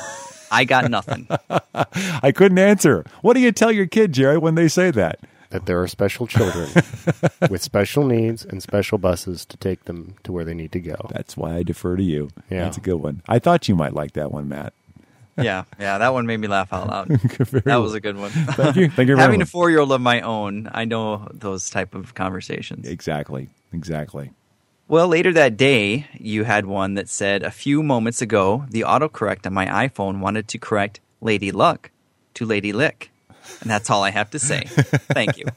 I got nothing. I couldn't answer. What do you tell your kid, Jerry, when they say that? That there are special children with special needs and special buses to take them to where they need to go. That's why I defer to you. Yeah. That's a good one. I thought you might like that one, Matt. yeah, yeah, that one made me laugh out loud. Very that was well. a good one. Thank you. Thank you very Having much. a four-year-old of my own, I know those type of conversations. Exactly. Exactly. Well, later that day, you had one that said, a few moments ago, the autocorrect on my iPhone wanted to correct Lady Luck to Lady Lick. And that's all I have to say. Thank you.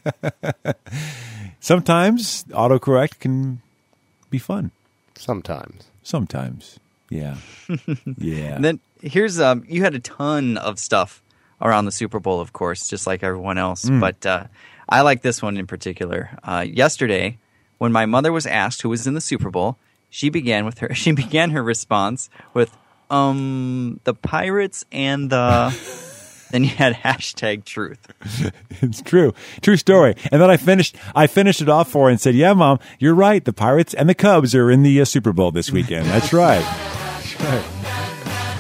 Sometimes autocorrect can be fun. Sometimes. Sometimes. Yeah. Yeah. And then here's, um, you had a ton of stuff around the Super Bowl, of course, just like everyone else. Mm. But uh, I like this one in particular. Uh, yesterday, when my mother was asked who was in the Super Bowl, she began with her. She began her response with, "Um, the Pirates and the." Then you had hashtag truth. It's true, true story. And then I finished. I finished it off for her and said, "Yeah, Mom, you're right. The Pirates and the Cubs are in the uh, Super Bowl this weekend. That's right. That's right."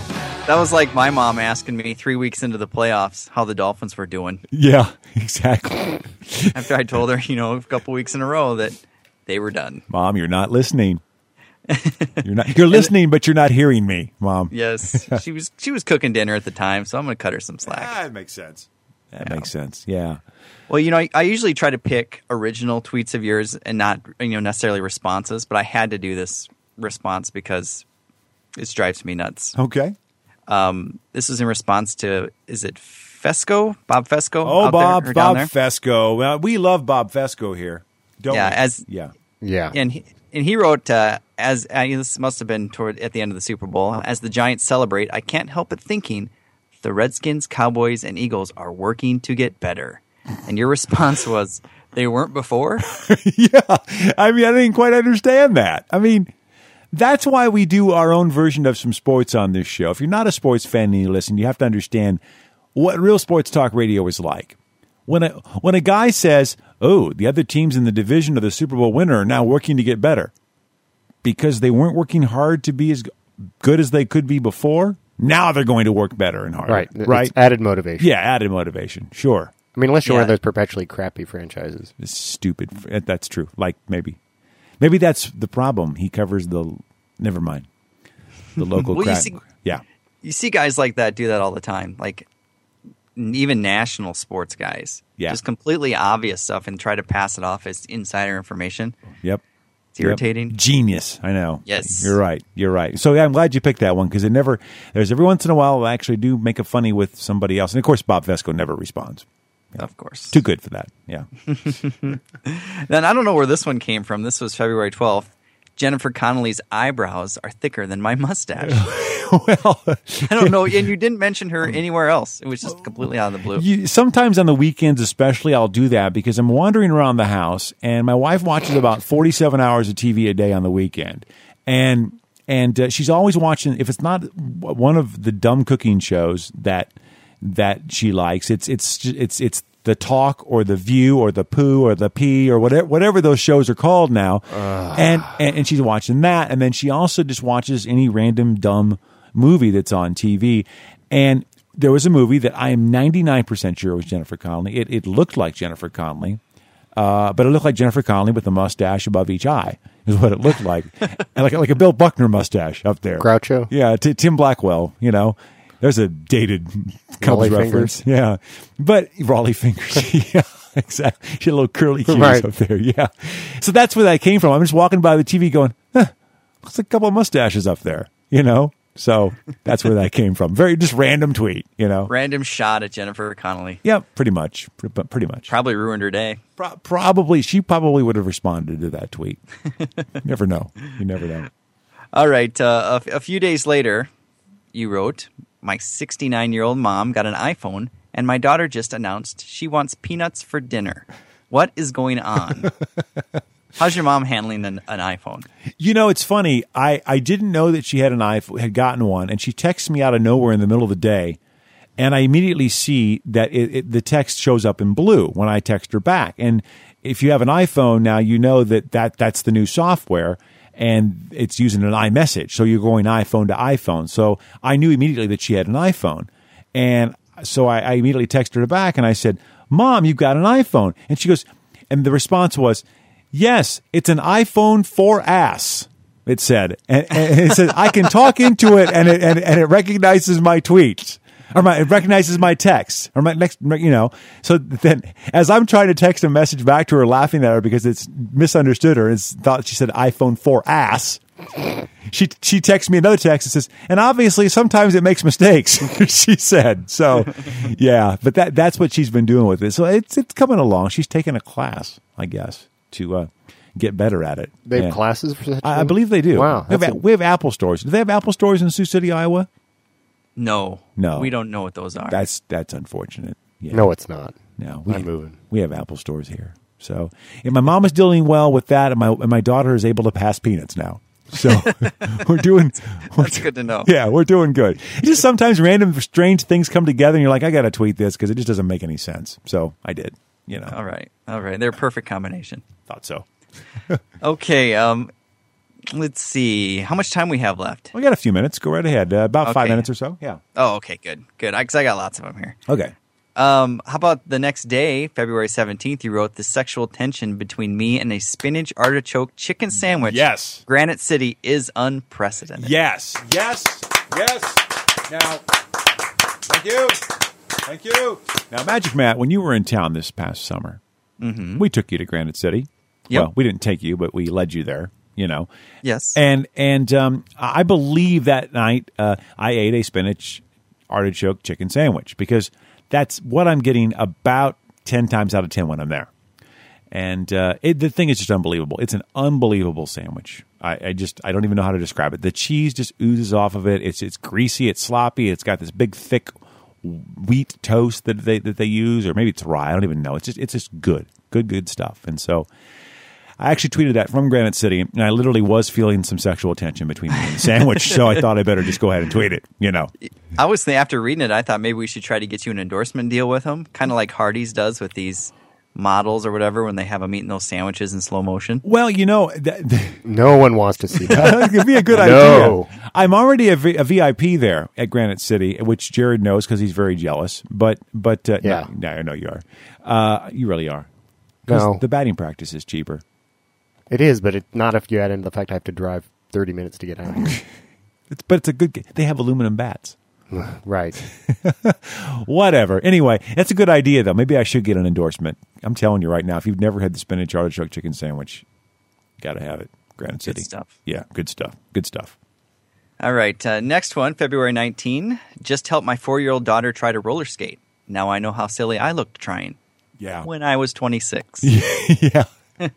That was like my mom asking me three weeks into the playoffs how the Dolphins were doing. Yeah, exactly. After I told her, you know, a couple weeks in a row that they were done. Mom, you're not listening. You're not. You're listening, but you're not hearing me, Mom. Yes, she was. She was cooking dinner at the time, so I'm going to cut her some slack. That makes sense. That yeah. makes sense. Yeah. Well, you know, I, I usually try to pick original tweets of yours and not, you know, necessarily responses, but I had to do this response because it drives me nuts. Okay. Um, this is in response to, is it Fesco? Bob Fesco? Oh, out Bob, there, or Bob down there? Fesco. Well, we love Bob Fesco here. Don't yeah, we? as yeah, yeah. And he, and he wrote, uh, as uh, this must have been toward at the end of the Super Bowl, as the Giants celebrate, I can't help but thinking the Redskins, Cowboys, and Eagles are working to get better. And your response was, they weren't before? Yeah, I mean, I didn't quite understand that. I mean, that's why we do our own version of some sports on this show. If you're not a sports fan and you listen, you have to understand what real sports talk radio is like. When a when a guy says, "Oh, the other teams in the division of the Super Bowl winner are now working to get better because they weren't working hard to be as good as they could be before. Now they're going to work better and harder." Right, right. It's added motivation. Yeah, added motivation. Sure. I mean, unless you're Yeah. one of those perpetually crappy franchises. It's stupid. That's true. Like maybe, maybe that's the problem. He covers the. Never mind. The local Well, you crap. see- Yeah. You see guys like that do that all the time, like n- even national sports guys. Yeah. Just completely obvious stuff and try to pass it off as insider information. Yep. It's irritating. Yep. Genius. I know. Yes. You're right. You're right. So yeah, I'm glad you picked that one because it never. There's every once in a while I actually do make a funny with somebody else, and of course Bob Fesco never responds. Yeah. Of course. Too good for that. Yeah. Then I don't know where this one came from. This was February twelfth. Jennifer Connelly's eyebrows are thicker than my mustache. Well, I don't know. And you didn't mention her anywhere else. It was just completely out of the blue. You, sometimes on the weekends, especially, I'll do that because I'm wandering around the house, and my wife watches about forty-seven hours of T V a day on the weekend, and and uh, she's always watching. If it's not one of the dumb cooking shows that that she likes, it's it's it's it's the Talk or the View or the Pooh or the Pee or whatever whatever those shows are called now, and, and and she's watching that, and then she also just watches any random dumb movie that's on T V. And there was a movie that I am ninety-nine percent sure was Jennifer Connelly. It, it looked like Jennifer Connelly, uh, but it looked like Jennifer Connelly with a mustache above each eye is what it looked like. And like, like a Bill Buckner mustache up there. Groucho? Yeah, t- Tim Blackwell, you know. There's a dated Cubs Raleigh reference. fingers. Yeah. But Raleigh fingers. Yeah, exactly. She had a little curly cues Right. up there. Yeah. So that's where that came from. I'm just walking by the T V going, huh, looks like a couple of mustaches up there, you know? So that's where that came from. Very just random tweet, you know? Random shot at Jennifer Connelly. Yeah, pretty much. Pre- Pretty much. Probably ruined her day. Pro- probably. She probably would have responded to that tweet. Never know. You never know. All right. Uh, a, a few days later, you wrote, my sixty-nine-year-old mom got an iPhone, and my daughter just announced she wants peanuts for dinner. What is going on? How's your mom handling an, an iPhone? You know, it's funny. I, I didn't know that she had an iPhone, had gotten one, and she texts me out of nowhere in the middle of the day, and I immediately see that it, it, the text shows up in blue when I text her back. And if you have an iPhone now, you know that, that that's the new software, and it's using an iMessage. So you're going iPhone to iPhone. So I knew immediately that she had an iPhone. And so I, I immediately texted her back, and I said, Mom, you've got an iPhone. And she goes, and the response was, yes, it's an iPhone four S, it said. And, and it said, I can talk into it, and it, and, and it recognizes my tweets. Or my, it recognizes my text, or my next, you know. So then, as I'm trying to text a message back to her, laughing at her because it's misunderstood her, and it's thought she said iPhone four ass. She she texts me another text that says, and obviously sometimes it makes mistakes. She said, so yeah. But that that's what she's been doing with it. So it's it's coming along. She's taking a class, I guess, to uh, get better at it. They have Yeah. classes for that? I, I believe they do. Wow. We have, that's a- we have Apple stores. Do they have Apple stores in Sioux City, Iowa? No. No. We don't know what those are. That's that's unfortunate. Yeah. No, it's not. No, we, I'm moving. We have Apple stores here. So, and my mom is dealing well with that, and my and my daughter is able to pass peanuts now. So we're doing. We're, That's good to know. Yeah, we're doing good. It's just sometimes random strange things come together, and you're like, I got to tweet this because it just doesn't make any sense. So I did. You know. All right. All right. They're a perfect combination. Thought so. Okay. Um, let's see. How much time we have left? We got a few minutes. Go right ahead. Uh, about five Okay. minutes or so. Yeah. Oh, okay, good, good. Because I, I got lots of them here. Okay. Um, how about the next day, February seventeenth, you wrote the sexual tension between me and a spinach artichoke chicken sandwich. Yes. Granite City is unprecedented. Yes. Yes. Yes. Now, thank you. Thank you. Now, Magic Matt, when you were in town this past summer, Mhm. we took you to Granite City. Yep. Well, we didn't take you, but we led you there, you know. Yes. And and um, I believe that night uh, I ate a spinach artichoke chicken sandwich because that's what I'm getting about ten times out of ten when I'm there. And uh, it, the thing is just unbelievable. It's an unbelievable sandwich. I, I just I don't even know how to describe it. The cheese just oozes off of it. It's it's greasy. It's sloppy. It's got this big thick wheat toast that they that they use, or maybe it's rye. I don't even know. It's just it's just good, good, good stuff. And so I actually tweeted that from Granite City, and I literally was feeling some sexual tension between me and the sandwich. So I thought I better just go ahead and tweet it. You know. I was thinking, after reading it, I thought maybe we should try to get you an endorsement deal with them, kind of like Hardee's does with these models or whatever when they have them eating those sandwiches in slow motion. Well, you know, th- th- No one wants to see that. It'd be a good No. idea. I'm already a, v- a V I P there at Granite City, which Jared knows because he's very jealous. But but uh, Yeah. no, no, I know you are. Uh, you really are. 'Cause No. the batting practice is cheaper. It is, but it, not if you add in the fact I have to drive thirty minutes to get out here. It's, but it's a good. G- they have aluminum bats. Right. Whatever. Anyway, that's a good idea, though. Maybe I should get an endorsement. I'm telling you right now, if you've never had the spinach artichoke chicken sandwich, got to have it. Granite City. Good stuff. Yeah, good stuff. Good stuff. All right. Uh, next one, February nineteenth. Just helped my four-year-old daughter try to roller skate. Now I know how silly I looked trying. Yeah. When I was twenty-six. Yeah.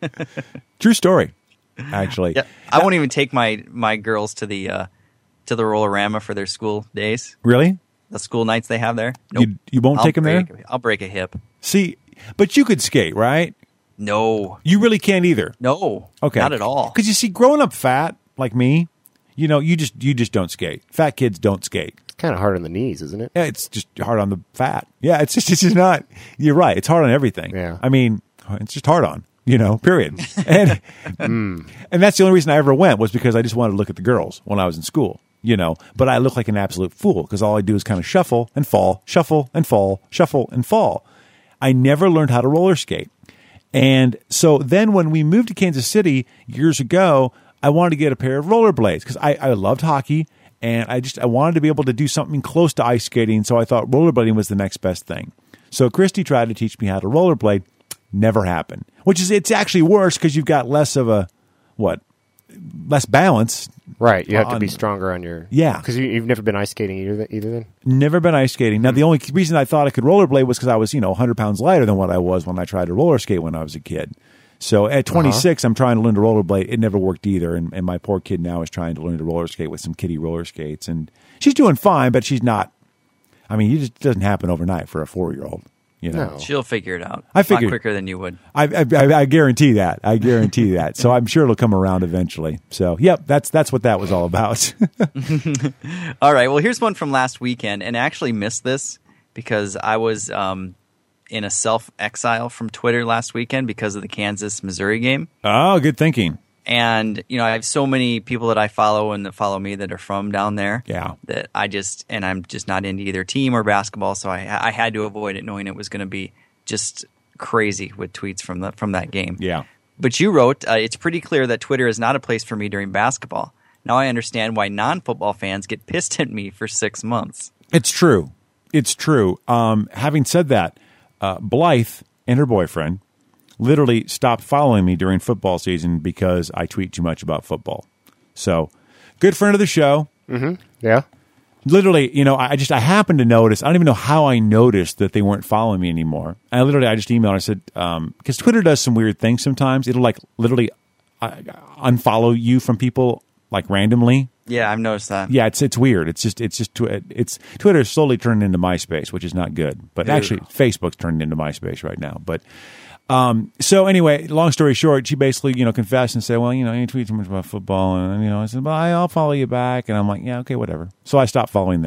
True story, actually. Yeah, I won't even take my, my girls to the uh, to the Rollorama for their school days. Really? The school nights they have there. Nope. You, you won't I'll take them there? break- I'll break a hip. See, but you could skate, right? No. You really can't either. No. Okay. Not at all. Because you see, growing up fat like me, you know, you just you just don't skate. Fat kids don't skate. It's kind of hard on the knees, isn't it? Yeah, it's just hard on the fat. Yeah, it's just it's just not. You're right. It's hard on everything. Yeah. I mean, it's just hard on. You know, period. And and that's the only reason I ever went was because I just wanted to look at the girls when I was in school. You know, but I look like an absolute fool because all I do is kind of shuffle and fall, shuffle and fall, shuffle and fall. I never learned how to roller skate. And so then when we moved to Kansas City years ago, I wanted to get a pair of rollerblades because I, I loved hockey and I just I wanted to be able to do something close to ice skating. So I thought rollerblading was the next best thing. So Christy tried to teach me how to rollerblade. Never happened. Which is it's actually worse because you've got less of a what less balance. Right. You have to on- be stronger on your... Yeah. Because you, you've never been ice skating either, either then? Never been ice skating. Now, the only reason I thought I could rollerblade was because I was, you know, one hundred pounds lighter than what I was when I tried to roller skate when I was a kid. So at twenty-six, I'm trying to learn to rollerblade. It never worked either. And, and my poor kid now is trying to learn to roller skate with some kiddie roller skates. And she's doing fine, but she's not. I mean, it just doesn't happen overnight for a four-year-old. You know, She'll figure it out. I figured a lot quicker than you would. I, I, I I guarantee that. I guarantee that. So I'm sure it'll come around eventually. So, yep, that's that's what that was all about. All right. Well, here's one from last weekend, and I actually missed this because I was um, in a self-exile from Twitter last weekend because of the Kansas-Missouri game. Oh, good thinking. And, you know, I have so many people that I follow and that follow me that are from down there. Yeah. That I just, and I'm just not into either team or basketball, so I, I had to avoid it knowing it was going to be just crazy with tweets from the from that game. Yeah. But you wrote, uh, it's pretty clear that Twitter is not a place for me during basketball. Now I understand why non-football fans get pissed at me for six months. It's true. It's true. Um, having said that, uh, Blythe and her boyfriend literally stopped following me during football season because I tweet too much about football. So, good friend of the show. Mm-hmm. Yeah. Literally, you know, I just I happened to notice. I don't even know how I noticed that they weren't following me anymore. I literally, I just emailed. I said, because Twitter does some weird things sometimes. It'll like literally uh, unfollow you from people like randomly. Yeah, I've noticed that. Yeah, it's it's weird. It's just it's just tw- it's Twitter is slowly turning into MySpace, which is not good. But Ew. actually, Facebook's turning into MySpace right now. But um, so anyway, long story short, she basically you know confessed and said, well, you know, you tweet too much about football, and you know, I said, well, I'll follow you back, and I'm like, yeah, okay, whatever. So I stopped following them too.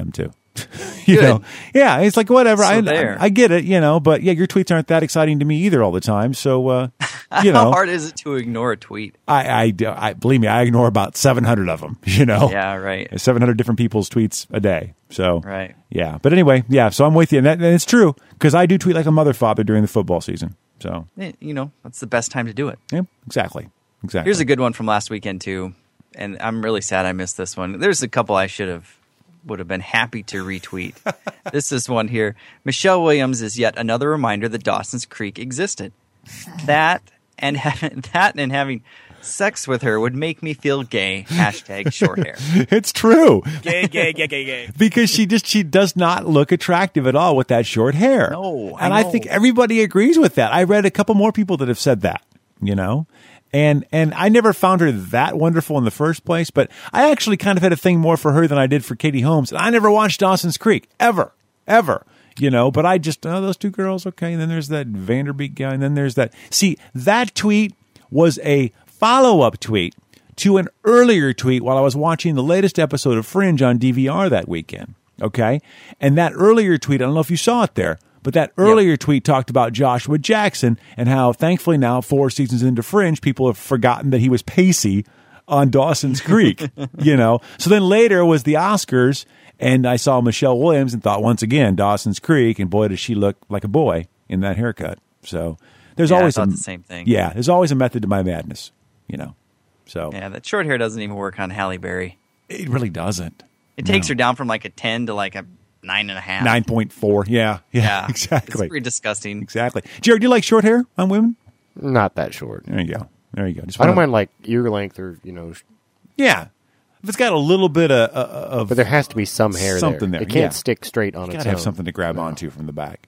you Good. know, yeah, it's like whatever. So I, there. I I get it, you know, but yeah, your tweets aren't that exciting to me either all the time. So uh, you How know, hard is it to ignore a tweet? I, I, I believe me, I ignore about seven hundred of them. You know, Yeah, right. seven hundred different people's tweets a day. So Right. yeah, but anyway, yeah. So I'm with you, and, that, and it's true because I do tweet like a mother father during the football season. So Eh, You know, that's the best time to do it. yeah, exactly, exactly. Here's a good one from last weekend too, and I'm really sad I missed this one. There's a couple I should have would have been happy to retweet. This is one here. Michelle Williams is yet another reminder that Dawson's Creek existed. That and having that and having sex with her would make me feel gay. Hashtag short hair. It's true. Gay, gay, gay, gay, gay. Because she just she does not look attractive at all with that short hair. No, I and I know. think everybody agrees with that. I read a couple more people that have said that, you know. And and I never found her that wonderful in the first place, but I actually kind of had a thing more for her than I did for Katie Holmes. And I never watched Dawson's Creek ever, ever. You know, but I just oh those two girls, okay. And then there's that Vanderbeek guy, and then there's that. See, that tweet was a follow-up tweet to an earlier tweet while I was watching the latest episode of Fringe on D V R that weekend. Okay, and that earlier tweet, I don't know if you saw it there. But that earlier yep. tweet talked about Joshua Jackson and how, thankfully now, four seasons into Fringe, people have forgotten that he was Pacey on Dawson's Creek, you know. So then later was the Oscars, and I saw Michelle Williams and thought, once again, Dawson's Creek, and boy, does she look like a boy in that haircut. So there's yeah, always I thought a, the same thing. Yeah, there's always a method to my madness, you know. So yeah, that short hair doesn't even work on Halle Berry. It really doesn't. It no. takes her down from like a ten to like a nine and a half. Nine point four. Yeah, yeah, yeah, exactly. It's pretty disgusting. Exactly. Jared, do you like short hair on women? Not that short. There you go. There you go. Just I don't wanna- mind like ear length or you know. sh- Yeah, if it's got a little bit of, of But there has to be some hair something there. there. It can't yeah. stick straight on You its gotta own. have something to grab onto from the back.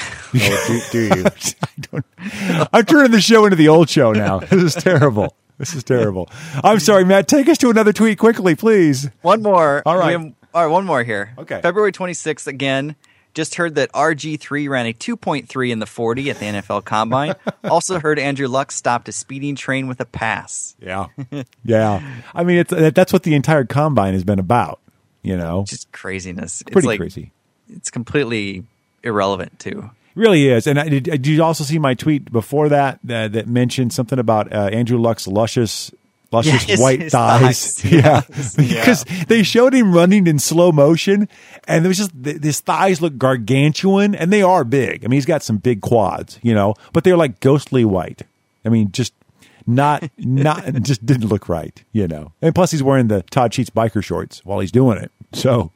Oh, do, do you? I don't, I'm turning the show into the old show now. This is terrible. This is terrible. I'm sorry, Matt. Take us to another tweet quickly, please. One more. All right. We have- all right, one more here. Okay. February twenty-sixth again. Just heard that R G three ran a two point three in the forty at the N F L Combine. Also heard Andrew Luck stopped a speeding train with a pass. Yeah. Yeah. I mean, it's that's what the entire Combine has been about, you know. Just craziness. It's Pretty like, crazy. It's completely irrelevant, too. It really is. And I, did, did you also see my tweet before that uh, that mentioned something about uh, Andrew Luck's luscious luscious Yeah, his- white his thighs? thighs. Yeah. Yeah. Because they showed him running in slow motion, and there was just th- his thighs look gargantuan, and they are big. I mean, he's got some big quads, you know, but they're like ghostly white. I mean, just not not just didn't look right, you know. And plus, he's wearing the Todd Sheets biker shorts while he's doing it. So,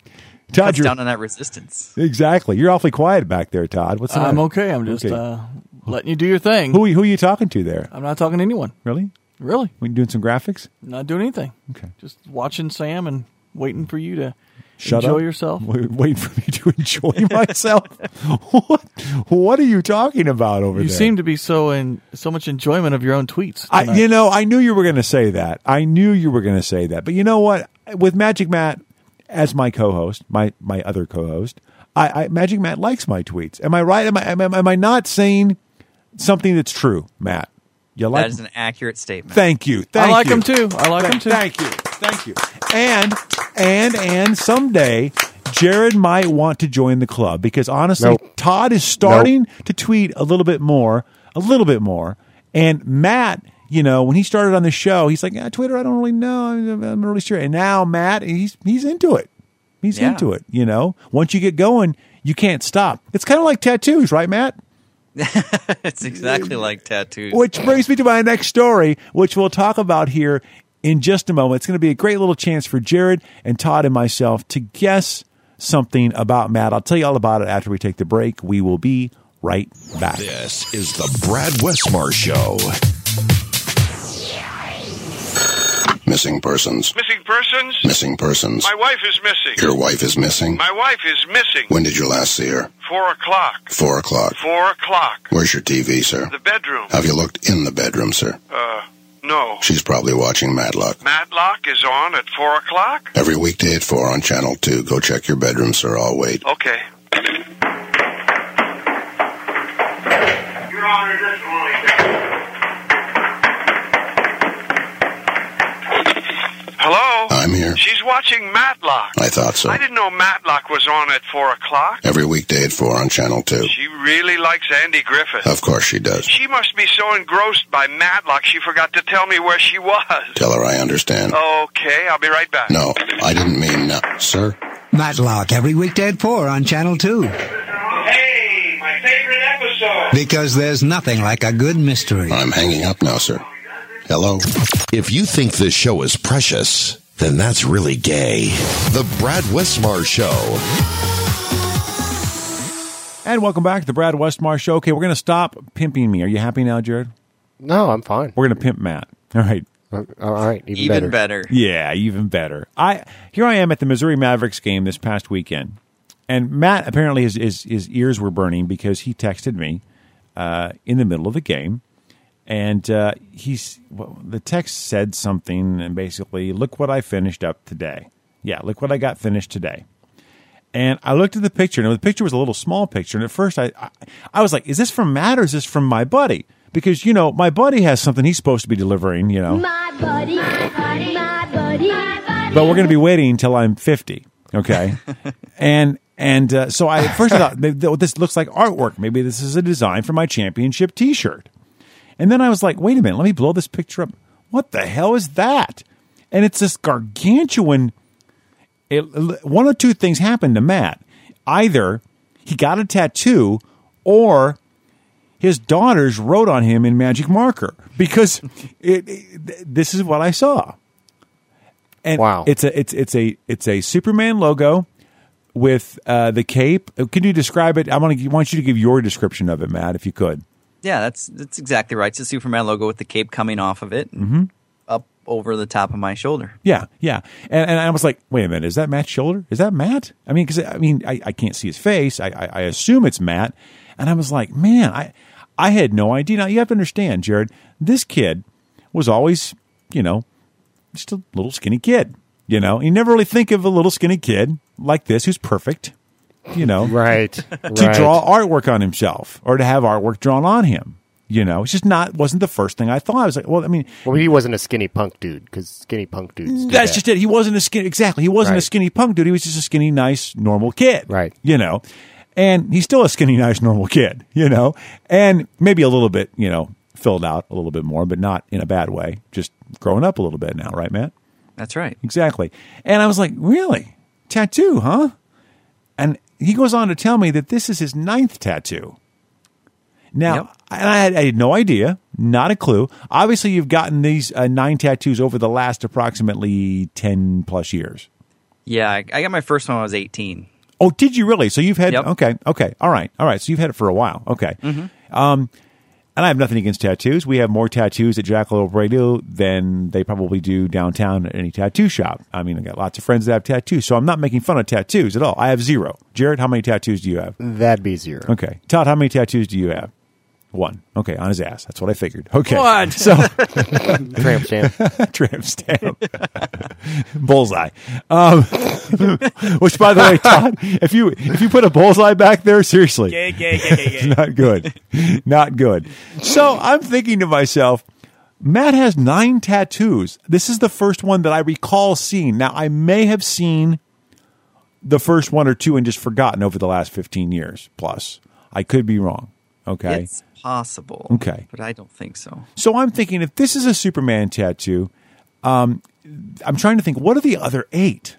Todd, Cuts you're down on that resistance. exactly. You're awfully quiet back there, Todd. What's the I'm matter? okay. I'm just Okay. uh, letting you do your thing. Who who are you talking to there? I'm not talking to anyone. Really? Really? We doing some graphics? Not doing anything. Okay. Just watching Sam and waiting for you to Shut enjoy up. yourself. Wait, waiting for me to enjoy myself. what? What are you talking about over You there? seem to be so in so much enjoyment of your own tweets. I, tonight. you know, I knew you were going to say that. I knew you were going to say that. But you know what? With Magic Matt as my co-host, my my other co-host, I, I Magic Matt likes my tweets. Am I right? Am I am, am I not saying something that's true, Matt? You like? That is an accurate statement. Thank you. Thank I like you. him too. I like Th- him too. Thank you. Thank you. And and and someday Jared might want to join the club because honestly, Nope. Todd is starting to tweet a little bit more, a little bit more. And Matt, you know, when he started on the show, he's like, yeah, Twitter, I don't really know. I'm I'm not really sure. And now Matt, he's he's into it. He's Yeah. into it. You know, once you get going, you can't stop. It's kind of like tattoos, right, Matt? It's exactly like tattoos. Which brings me to my next story, which we'll talk about here in just a moment. It's going to be a great little chance for Jared and Todd and myself to guess something about Matt. I'll tell you all about it after we take the break. We will be right back. This is the Brad Westmar Show. Missing persons. Missing persons? Missing persons. My wife is missing. Your wife is missing. My wife is missing. When did you last see her? Four o'clock. Four o'clock. Four o'clock. Where's your T V, sir? The bedroom. Have you looked in the bedroom, sir? Uh, no. She's probably watching Matlock. Matlock is on at four o'clock? Every weekday at four on Channel two. Go check your bedroom, sir. I'll wait. Okay. Your Honor, this one. Hello? I'm here. She's watching Matlock. I thought so. I didn't know Matlock was on at four o'clock. Every weekday at four on Channel two. She really likes Andy Griffith. Of course she does. She must be so engrossed by Matlock she forgot to tell me where she was. Tell her I understand. Okay, I'll be right back. No, I didn't mean no. Sir? Matlock, every weekday at four on Channel two. Hey, my favorite episode. Because there's nothing like a good mystery. I'm hanging up now, sir. Hello? If you think this show is precious, then that's really gay. The Brad Westmar Show. And welcome back to the Brad Westmar Show. Okay, we're going to stop pimping me. Are you happy now, Jared? No, I'm fine. We're going to pimp Matt. All right. Uh, all right, even, Even better. better. Yeah, even better. I Here I am at the Missouri Mavericks game this past weekend. And Matt, apparently his, his, his ears were burning because he texted me uh, in the middle of the game. And uh, he's well, the text said something, and basically, look what I finished up today. Yeah, look what I got finished today. And I looked at the picture, and the picture was a little small picture. And at first, I, I I was like, is this from Matt or is this from my buddy? Because, you know, my buddy has something he's supposed to be delivering, you know. My buddy, my buddy, my buddy, my buddy. But we're going to be waiting until I'm fifty, okay? and and uh, so I at first I thought, maybe this looks like artwork. Maybe this is a design for my championship T-shirt. And then I was like, wait a minute, let me blow this picture up. What the hell is that? And it's this gargantuan. It, one of two things happened to Matt. Either he got a tattoo or his daughters wrote on him in magic marker, because it, it, this is what I saw. And wow. It's a it's it's a it's a Superman logo with uh, the cape. Can you describe it? I want to I want you to give your description of it, Matt, if you could. Yeah, that's that's exactly right. It's a Superman logo with the cape coming off of it, and mm-hmm. up over the top of my shoulder. Yeah, yeah. And, and I was like, wait a minute, is that Matt's shoulder? Is that Matt? I mean, because I mean, I, I can't see his face. I, I, I assume it's Matt. And I was like, man, I I had no idea. Now you have to understand, Jared. This kid was always, you know, just a little skinny kid. You know, you never really think of a little skinny kid like this who's perfect. You know, right, to right. draw artwork on himself or to have artwork drawn on him. You know, it's just not wasn't the first thing I thought. I was like, well, I mean, well, he wasn't a skinny punk dude because skinny punk dudes. Do that's that. just it. He wasn't a skinny exactly. He wasn't right. a skinny punk dude. He was just a skinny, nice, normal kid. Right. You know, and he's still a skinny, nice, normal kid. You know, and maybe a little bit, you know, filled out a little bit more, but not in a bad way. Just growing up a little bit now, right, Matt? That's right. Exactly. And I was like, really? Tattoo, huh? And he goes on to tell me that this is his ninth tattoo. Now, yep. and I had, I had no idea, not a clue. Obviously, you've gotten these uh, nine tattoos over the last approximately ten plus years. Yeah, I, I got my first one when I was eighteen. Oh, did you really? So you've had, yep. okay, okay, all right, all right. So you've had it for a while, okay. Mm-hmm. Um, and I have nothing against tattoos. We have more tattoos at Jackalope Radio than they probably do downtown at any tattoo shop. I mean, I got lots of friends that have tattoos, so I'm not making fun of tattoos at all. I have zero. Jared, how many tattoos do you have? That'd be zero. Okay. Todd, how many tattoos do you have? One. Okay, on his ass. That's what I figured. Okay. What? So, tramp stamp. Tramp stamp. Bullseye. Um, which, by the way, Todd, if you if you put a bullseye back there, seriously, gay, gay, gay, gay, gay. not good. Not good. So I'm thinking to myself, Matt has nine tattoos. This is the first one that I recall seeing. Now, I may have seen the first one or two and just forgotten over the last fifteen years plus. I could be wrong. Okay. It's possible. Okay. But I don't think so. So I'm thinking, if this is a Superman tattoo, um, I'm trying to think, what are the other eight?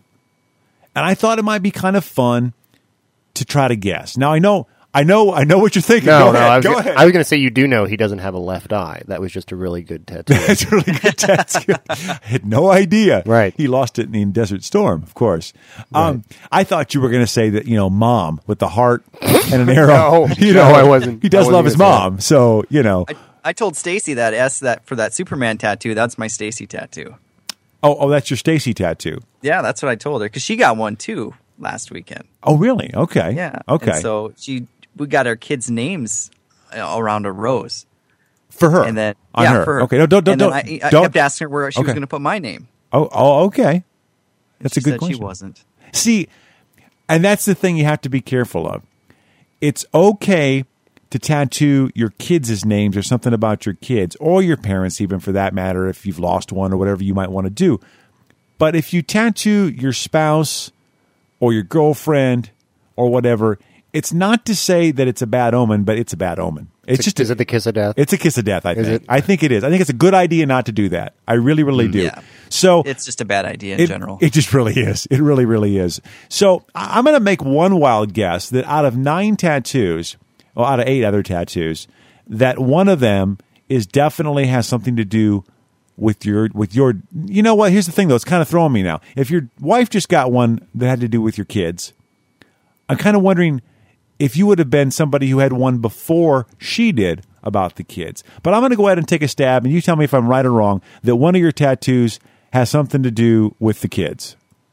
And I thought it might be kind of fun to try to guess. Now, I know I know I know what you're thinking. No, Go no, ahead. I was Go gonna, ahead. I was going to say you do know he doesn't have a left eye. That was just a really good tattoo. That's a really good tattoo. I had no idea. Right. He lost it in Desert Storm, of course. Um, right. I thought you were going to say that, you know, mom with the heart and an arrow. no, you no, know, I wasn't. He does wasn't love his mom, so, you know. I, I told Stacy that S that for that Superman tattoo, that's my Stacy tattoo. Oh, oh, that's your Stacy tattoo. Yeah, that's what I told her because she got one too last weekend. Oh, really? Okay. Yeah. Okay. And so she, we got our kids' names around a rose for her. And then on yeah, her. for her. Okay. No, don't don't and don't. then I, I don't. kept asking her where she okay. was going to put my name. Oh, oh, okay. That's she a good said question. She wasn't. See, and that's the thing you have to be careful of. It's okay to tattoo your kids' names or something about your kids or your parents, even for that matter, if you've lost one or whatever you might want to do. But if you tattoo your spouse or your girlfriend or whatever, it's not to say that it's a bad omen, but it's a bad omen. It's, It's a- just is it the kiss of death? It's a kiss of death. I Is think. it? I think it is. I think it's a good idea not to do that. I really, really do. Yeah. So It's just a bad idea in it, general. It just really is. It really, really is. So I- I'm going to make one wild guess that out of nine tattoos, well, out of eight other tattoos, that one of them is definitely has something to do with your with your. You know what? Here's the thing, though. It's kind of throwing me now. If your wife just got one that had to do with your kids, I'm kind of wondering if you would have been somebody who had one before she did about the kids. But I'm going to go ahead and take a stab, and you tell me if I'm right or wrong, that one of your tattoos has something to do with the kids.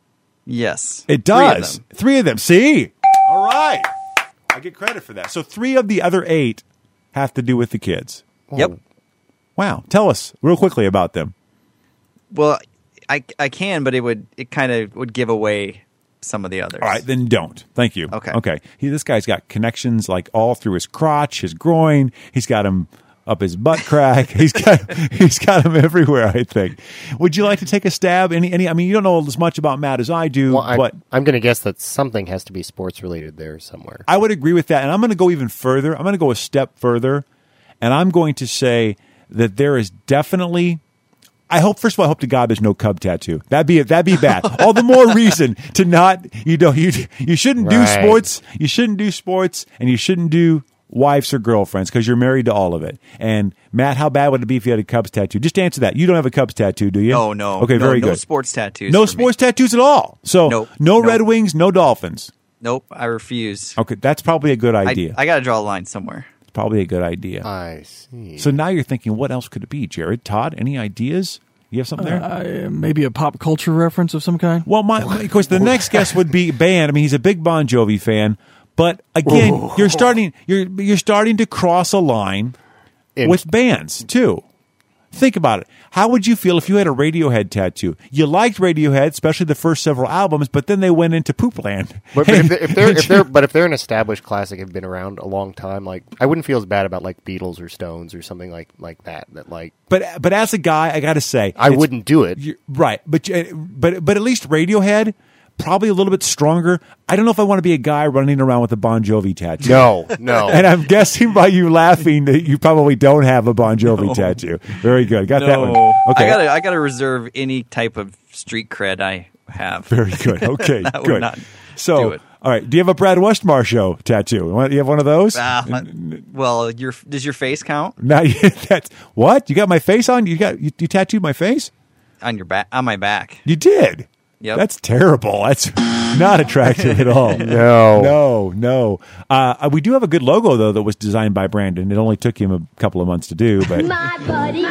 Yes. It Three of does. them. Three of them. See? All right. I get credit for that. So three of the other eight have to do with the kids. Yep. Wow. Tell us real quickly about them. Well, I, I can, but it would it kind of would give away some of the others. All right, then don't. Thank you. Okay. Okay. He, this guy's got connections like all through his crotch, his groin. He's got him up his butt crack. he's got he's got him everywhere, I think. Would you like to take a stab? Any any I mean, you don't know as much about Matt as I do, Well, I, but I'm going to guess that something has to be sports related there somewhere. I would agree with that. And I'm going to go even further. I'm going to go a step further, and I'm going to say that there is definitely I hope, first of all, I hope to God there's no Cub tattoo. That'd be that'd be bad. All the more reason to not, you know, you you shouldn't do Right. sports. You shouldn't do sports, and you shouldn't do wives or girlfriends because you're married to all of it. And Matt, how bad would it be if you had a Cubs tattoo? Just answer that. You don't have a Cubs tattoo, do you? No, no. Okay, no, very no good. sports tattoos. No for sports me. tattoos at all. So Nope. no Nope. Red Wings, no Dolphins. Nope, I refuse. Okay, that's probably a good idea. I, I got to draw a line somewhere. It's probably a good idea. I see. So now you're thinking, what else could it be, Jared? Todd, any ideas? You have something there? Uh, maybe a pop culture reference of some kind? Well, my, my- of course, the next guest would be band. I mean, he's a big Bon Jovi fan, but again, you're starting you're you're starting to cross a line In- with bands too. Think about it. How would you feel if you had a Radiohead tattoo? You liked Radiohead, especially the first several albums, but then they went into Poopland. But, but if, they're, if they're if they're but if they're an established classic, have been around a long time, like I wouldn't feel as bad about like Beatles or Stones or something like like that. That like, But but as a guy, I got to say, I it's- wouldn't do it. you're- right? But uh, but but at least Radiohead, probably a little bit stronger. I don't know if I want to be a guy running around with a Bon Jovi tattoo. No, no. And I'm guessing by you laughing that you probably don't have a Bon Jovi tattoo. Very good. Got that one. Okay. I gotta, I gotta reserve any type of street cred I have. Very good. Okay. That would good. not so, do it. all right. Do you have a Brad Westmar show tattoo? You want- you have one of those? Uh, well, your does your face count Now you, that's what you got my face on. You got you, you tattooed my face. on your back? On my back. You did. Yep. That's terrible. That's not attractive at all. No. No, no. Uh, we do have a good logo, though, that was designed by Brandon. It only took him a couple of months to do. But, My buddy.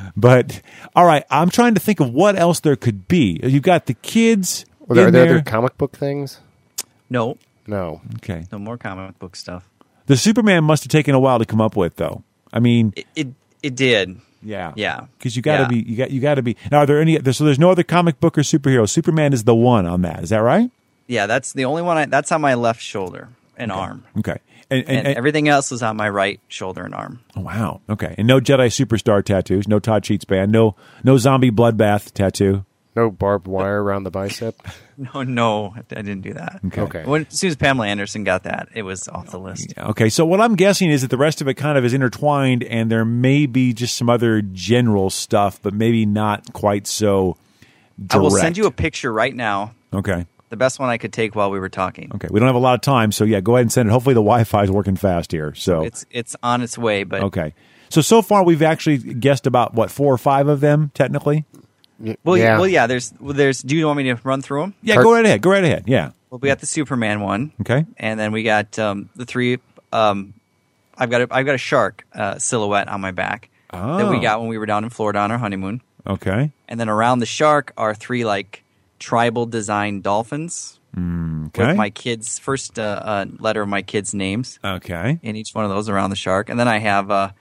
but all right, I'm trying to think of what else there could be. You've got the kids. Well, are in there there. other comic book things? No, No. Okay. no more comic book stuff. The Superman must have taken a while to come up with, though. I mean, It it, it did. yeah. Yeah, Because you got to Yeah. be, you got, you got to be. Now, are there any? So there's no other comic book or superhero. Superman is the one on that. Is that right? Yeah, that's the only one. I, that's on my left shoulder and arm, Okay. And, and, and, and- everything else is on my right shoulder and arm. oh, wow. Okay. And no Jedi Superstar tattoos. No Todd Sheets band. No, no zombie bloodbath tattoo. No barbed wire around the bicep. No, no, I didn't do that. Okay. Okay. When, as soon as Pamela Anderson got that, it was off the list. Okay, so what I'm guessing is that the rest of it kind of is intertwined, and there may be just some other general stuff, but maybe not quite so direct. I will send you a picture right now. Okay, The best one I could take while we were talking. okay. We don't have a lot of time, so yeah, go ahead and send it. Hopefully the Wi-Fi is working fast here. So It's it's on its way, but okay. So so far we've actually guessed about what four or five of them technically. Y- well, yeah. yeah. well, yeah. There's well, there's. Do you want me to run through them? Yeah, go right ahead. Go right ahead. Yeah. Well, we got the Superman one. Okay. And then we got um, the three. Um, I've got a, I've got a shark uh, silhouette on my back that we Oh. got when we were down in Florida on our honeymoon. Okay. And then around the shark are three like tribal design dolphins Okay. with my kids' first uh, uh, letter of my kids' names Okay. in each one of those around the shark. And then I have uh,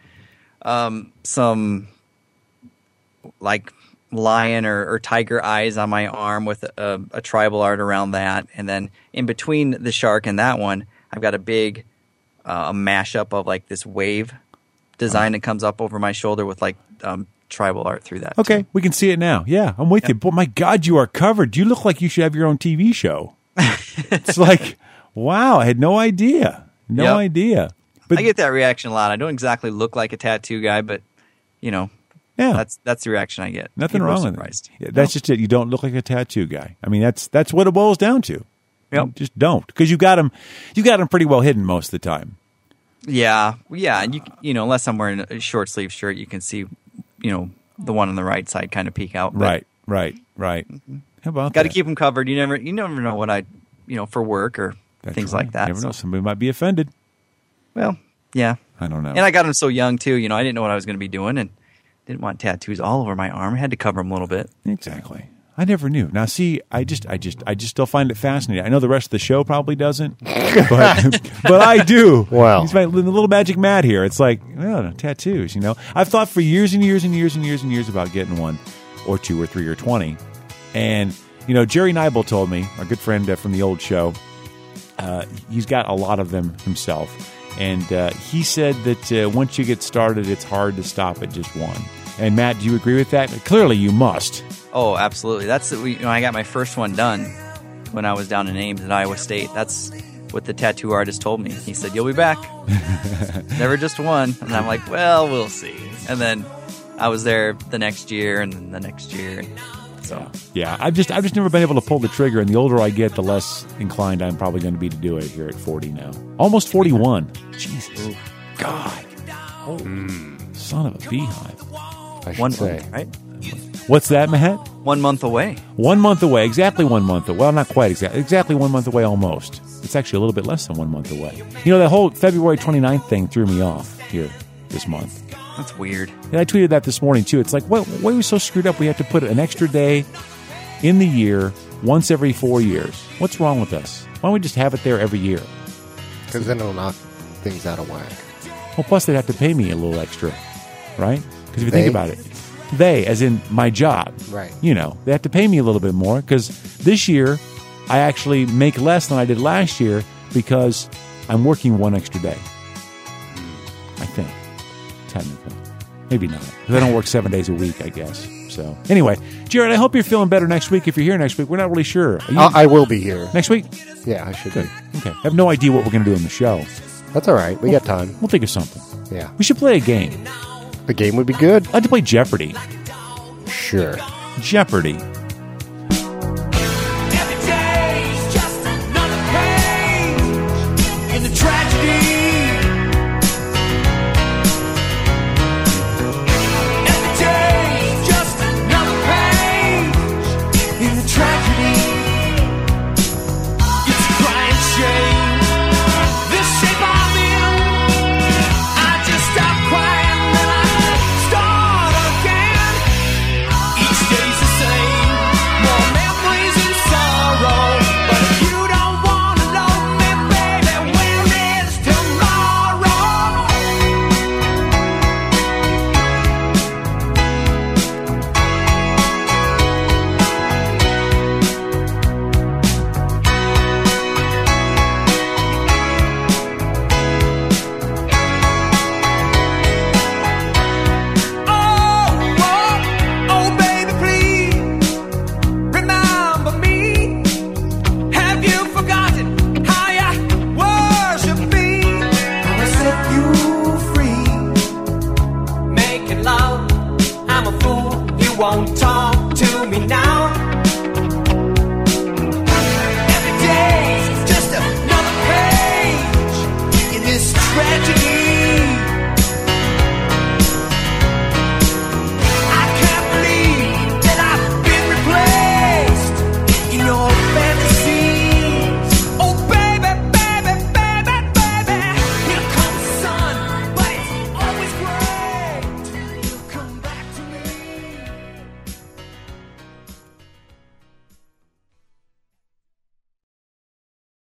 um, some like lion or, or tiger eyes on my arm with a, a tribal art around that. And then in between the shark and that one, I've got a big uh, a mashup of like this wave design that comes up over my shoulder with like um, tribal art through that. Okay, we can see it now. Yeah, I'm with yep. you. But my God, you are covered. You look like you should have your own T V show. It's like, wow, I had no idea. No yep. idea. But I get that reaction a lot. I don't exactly look like a tattoo guy, but, you know, yeah. that's that's the reaction I get. Nothing People wrong with it. Yeah, that's no. just it. You don't look like a tattoo guy. I mean, that's that's what it boils down to. Yep. You just don't. Because you got them, you got them pretty well hidden most of the time. Yeah. Yeah. And, you you know, unless I'm wearing a short sleeve shirt, you can see, you know, the one on the right side kind of peek out. But, right, right, right. Mm-hmm. How about Got that? to keep them covered. You never you never know what I, you know, for work or that's things right. like that. You never so. know. Somebody might be offended. Well, yeah. I don't know. And I got them so young, too. You know, I didn't know what I was going to be doing and didn't want tattoos all over my arm. I had to cover them a little bit. Exactly. I never knew. Now, see, I just, I just, I just still find it fascinating. I know the rest of the show probably doesn't, but, but I do. Wow. He's my little magic Matt here. It's like, well, tattoos, you know. I've thought for years and years and years and years and years about getting one, or two, or three, or twenty. And, you know, Jerry Nibel told me, our good friend uh, from the old show, uh, he's got a lot of them himself. And uh, he said that uh, once you get started, it's hard to stop at just one. And Matt, do you agree with that? Clearly, you must. Oh, absolutely. That's the, you know, I got my first one done when I was down in Ames at Iowa State. That's what the tattoo artist told me. He said, "You'll be back." Never just one. And I'm like, well, we'll see. And then I was there the next year, and then the next year. So yeah, I've just I've just never been able to pull the trigger. And the older I get, the less inclined I'm probably going to be to do it here at forty now. Almost forty-one. Jesus, Ooh. God, oh, mm. son of a beehive. I should one say, month, right? What's that, Matt? One month away. One month away. Exactly one month away. Well, not quite exactly. Exactly one month away almost. It's actually a little bit less than one month away. You know, that whole February twenty-ninth thing threw me off here this month. That's weird. And I tweeted that this morning, too. It's like, what, why are we so screwed up? We have to put an extra day in the year once every four years. What's wrong with us? Why don't we just have it there every year? Because then it'll knock things out of whack. Well, plus they'd have to pay me a little extra, right? Because if you They? think about it, they, as in my job, Right. you know, they have to pay me a little bit more because this year I actually make less than I did last year because I'm working one extra day. I think, technically. Maybe not. Because I don't work seven days a week, I guess. So, anyway, Jared, I hope you're feeling better next week. If you're here next week, we're not really sure. Are you- I I will be here. Next week? Yeah, I should Good. be. Okay. I have no idea what we're going to do in the show. That's all right. We We'll- got time. We'll think of something. Yeah. We should play a game. A game would be good. I'd like to play Jeopardy. Sure. Jeopardy. In the tragedy, every day just another page in the tragedy. It's a crying shame. This shape I'm in, I just stop crying and I start again. Each day's the same, more memories and sorrow. But if you don't wanna know me, baby, where is tomorrow? Oh, oh, oh, baby, please remember me. Have you forgotten how you worship me? I set you free. Making love, I'm a fool. You won't talk.